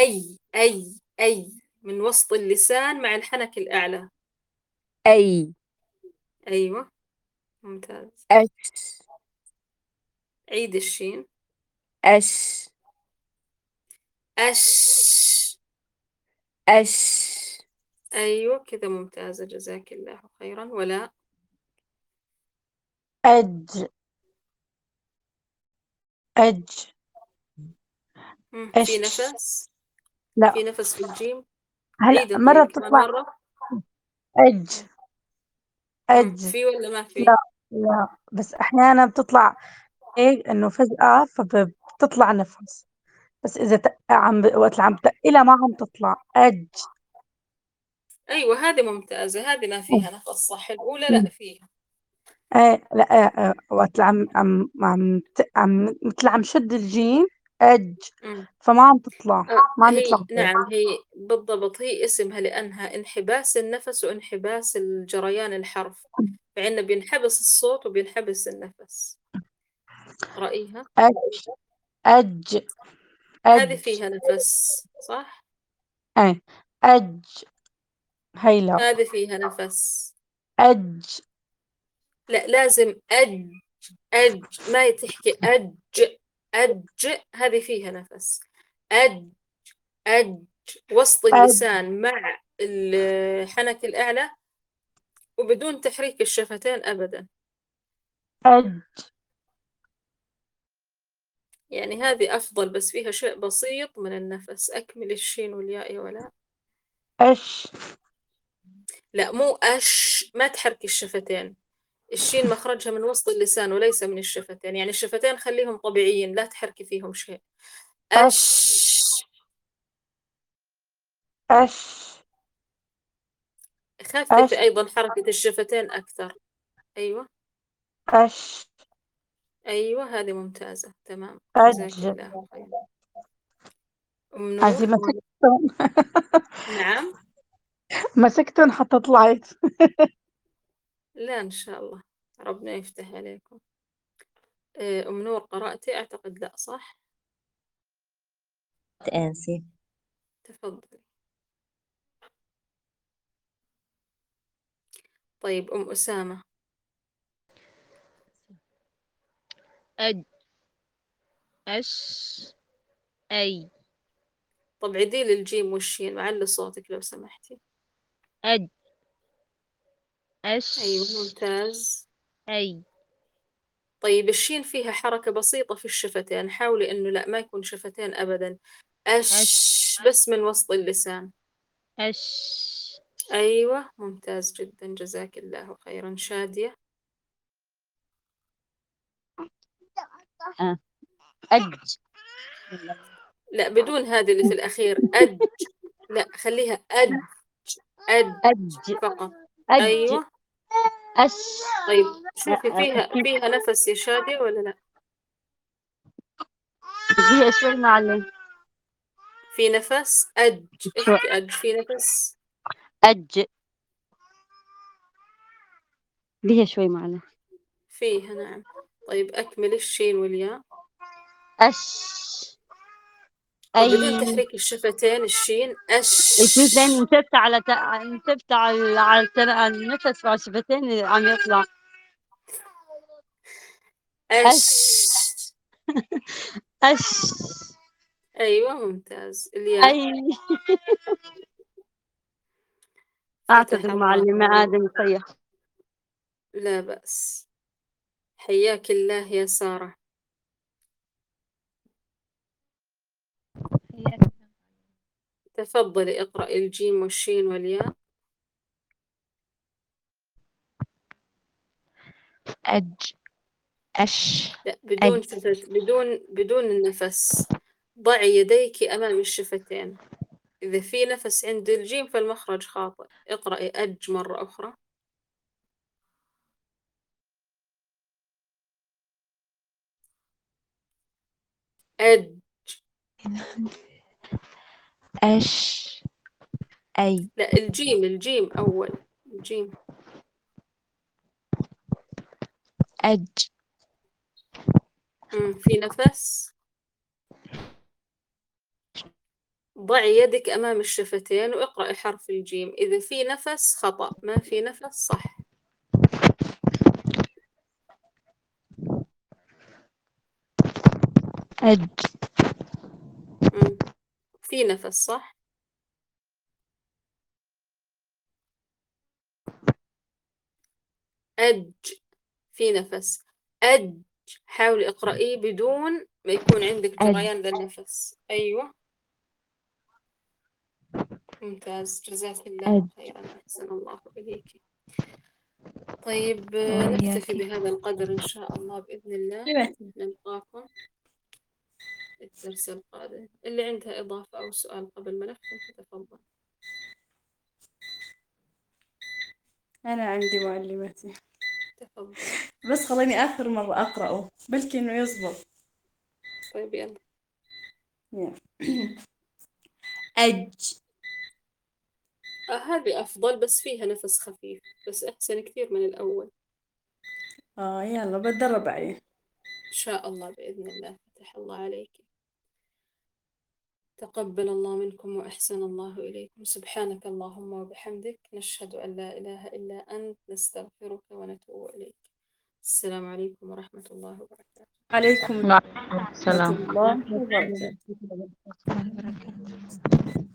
أي من وسط اللسان مع الحنك الأعلى.
أي.
أيوة، ممتاز.
أش.
عيد الشين.
أش.
أش.
أش.
أيوة كذا، ممتازة، جزاك الله خيرا. ولا
أج. أج.
في
أش.
نفس؟
لا،
في نفس في الجيم؟
هلا
عيدي
مرة
طيب كمان
بتطلع
مرة.
أج. أج.
في ولا ما في؟
لا، لا، بس أحيانا بتطلع هيك إنه فجأة فبتطلع نفس، بس إذا وقت اللي عم تقلها ما عم تطلع أج.
أيوة هذه ممتازة، هذه ما فيها نفس صح. الأولى لا فيها.
ايه لا، وقت اللي عم مثل عم شد الجيم أج،
مم.
فما عم تطلع، ما عم يطلع
هي
صوت.
نعم، هي بالضبط هي اسمها لأنها انحباس النفس وانحباس الجريان الحرف، فعندنا بينحبس الصوت وبينحبس النفس. رأيها
أج. أج.
هذه
أج.
فيها نفس صح؟
ايه أج. هي لا.
هذه فيها نفس.
أج.
لا لازم أج. أج ما تحكي أج. أج هذه فيها نفس. أج. أج وسط
أج.
اللسان مع الحنك الأعلى وبدون تحريك الشفتين أبدا.
أج.
يعني هذه أفضل، بس فيها شيء بسيط من النفس. أكمل الشين والياء ولا.
أش.
لا مو أش، ما تحركي الشفتين. الشين مخرجها من وسط اللسان وليس من الشفتين، يعني الشفتين خليهم طبيعيين، لا تحركي فيهم شيء.
أش.
أش.
أش.
خففي
أش.
أيضا حركة الشفتين أكثر. أيوة.
أش.
أيوة هذه ممتازة، تمام، جزاك
أج.
الله خير. أم
هذه
نور.
مسكتهم.
نعم.
مسكتهم حتى طلعت.
لا إن شاء الله، ربنا يفتح عليكم. أم نور قرأتي أعتقد؟ لا صح.
أنسة.
تفضلي. طيب أم أسامة.
أج أش أي
طب عديلي الجيم والشين، معلي صوتك لو سمحتي.
أج
أيوة
أش
ممتاز.
أي
طيب الشين فيها حركة بسيطة في الشفتين، حاولي إنه لا ما يكون شفتين أبدا، أش بس من وسط اللسان.
أش
أيوة ممتاز جدا، جزاك الله خيرا. شادية.
أج.
لا بدون هذه اللي في الأخير، أج. لا خليها أج. أج
أج.
فقط.
أج.
أيوة.
أش.
طيب شوفي فيها نفس يا شادية ولا لا؟
دقيقة شوي معلم.
في نفس. أج.
شوي.
احكي أج في نفس.
أج. دقيقة شوي معلم.
فيها نعم. طيب أكمل الشين والياء.
أش.
طب
أي.
بدون تحريك الشفتين، الشين أش.
يجوز لأني انتبت على النفس مع الشفتين عم يطلع.
أش.
أش.
أيوة ممتاز. الياء.
أي.
فتح
أعتذر
الله
معلمة
عليك.
آدم يصيح.
لا بأس. حياك الله يا سارة. تفضلي اقرأي الجيم والشين والياء.
أج أش
لا
أج
بدون شفت، بدون النفس. ضعي يديك أمام الشفتين. إذا في نفس عند الجيم فالمخرج خاطئ. اقرأي أج مرة أخرى. أج.
أش أي
لا الجيم أول. الجيم.
أج
في نفس. ضعي يدك أمام الشفتين واقرأي حرف الجيم. إذا في نفس خطأ، ما في نفس صح.
أج
في نفس صح. أج. في نفس. أج. حاولي اقرأيه بدون ما يكون عندك
أج
جريان للنفس. أيوة ممتاز، جزاك الله
أج
خيرا، أحسن الله إليك. طيب نكتفي
وإياك.
بهذا القدر إن شاء الله بإذن الله.
حبيبتي
نلقاكم الدرس القادم. اللي عندها إضافة أو سؤال قبل ما نختم تتفضل.
أنا عندي معلمتي،
تفضل.
بس خليني آخر مرة أقرأه بلكي إنه يزبط.
طيب يلا.
يلا. أج.
هذه أفضل بس فيها نفس خفيف، بس أحسن كثير من الأول.
يلا بتدرب عليه.
إن شاء الله بإذن الله. فتح الله عليك. تقبل الله منكم وأحسن الله إليكم. سبحانك اللهم وبحمدك، نشهد أن لا إله إلا أنت، نستغفرك ونتوب إليك. السلام عليكم ورحمة الله وبركاته.
عليكم
وعليكم
ورحمة
السلام.
الله وبركاته.
الله وبركاته.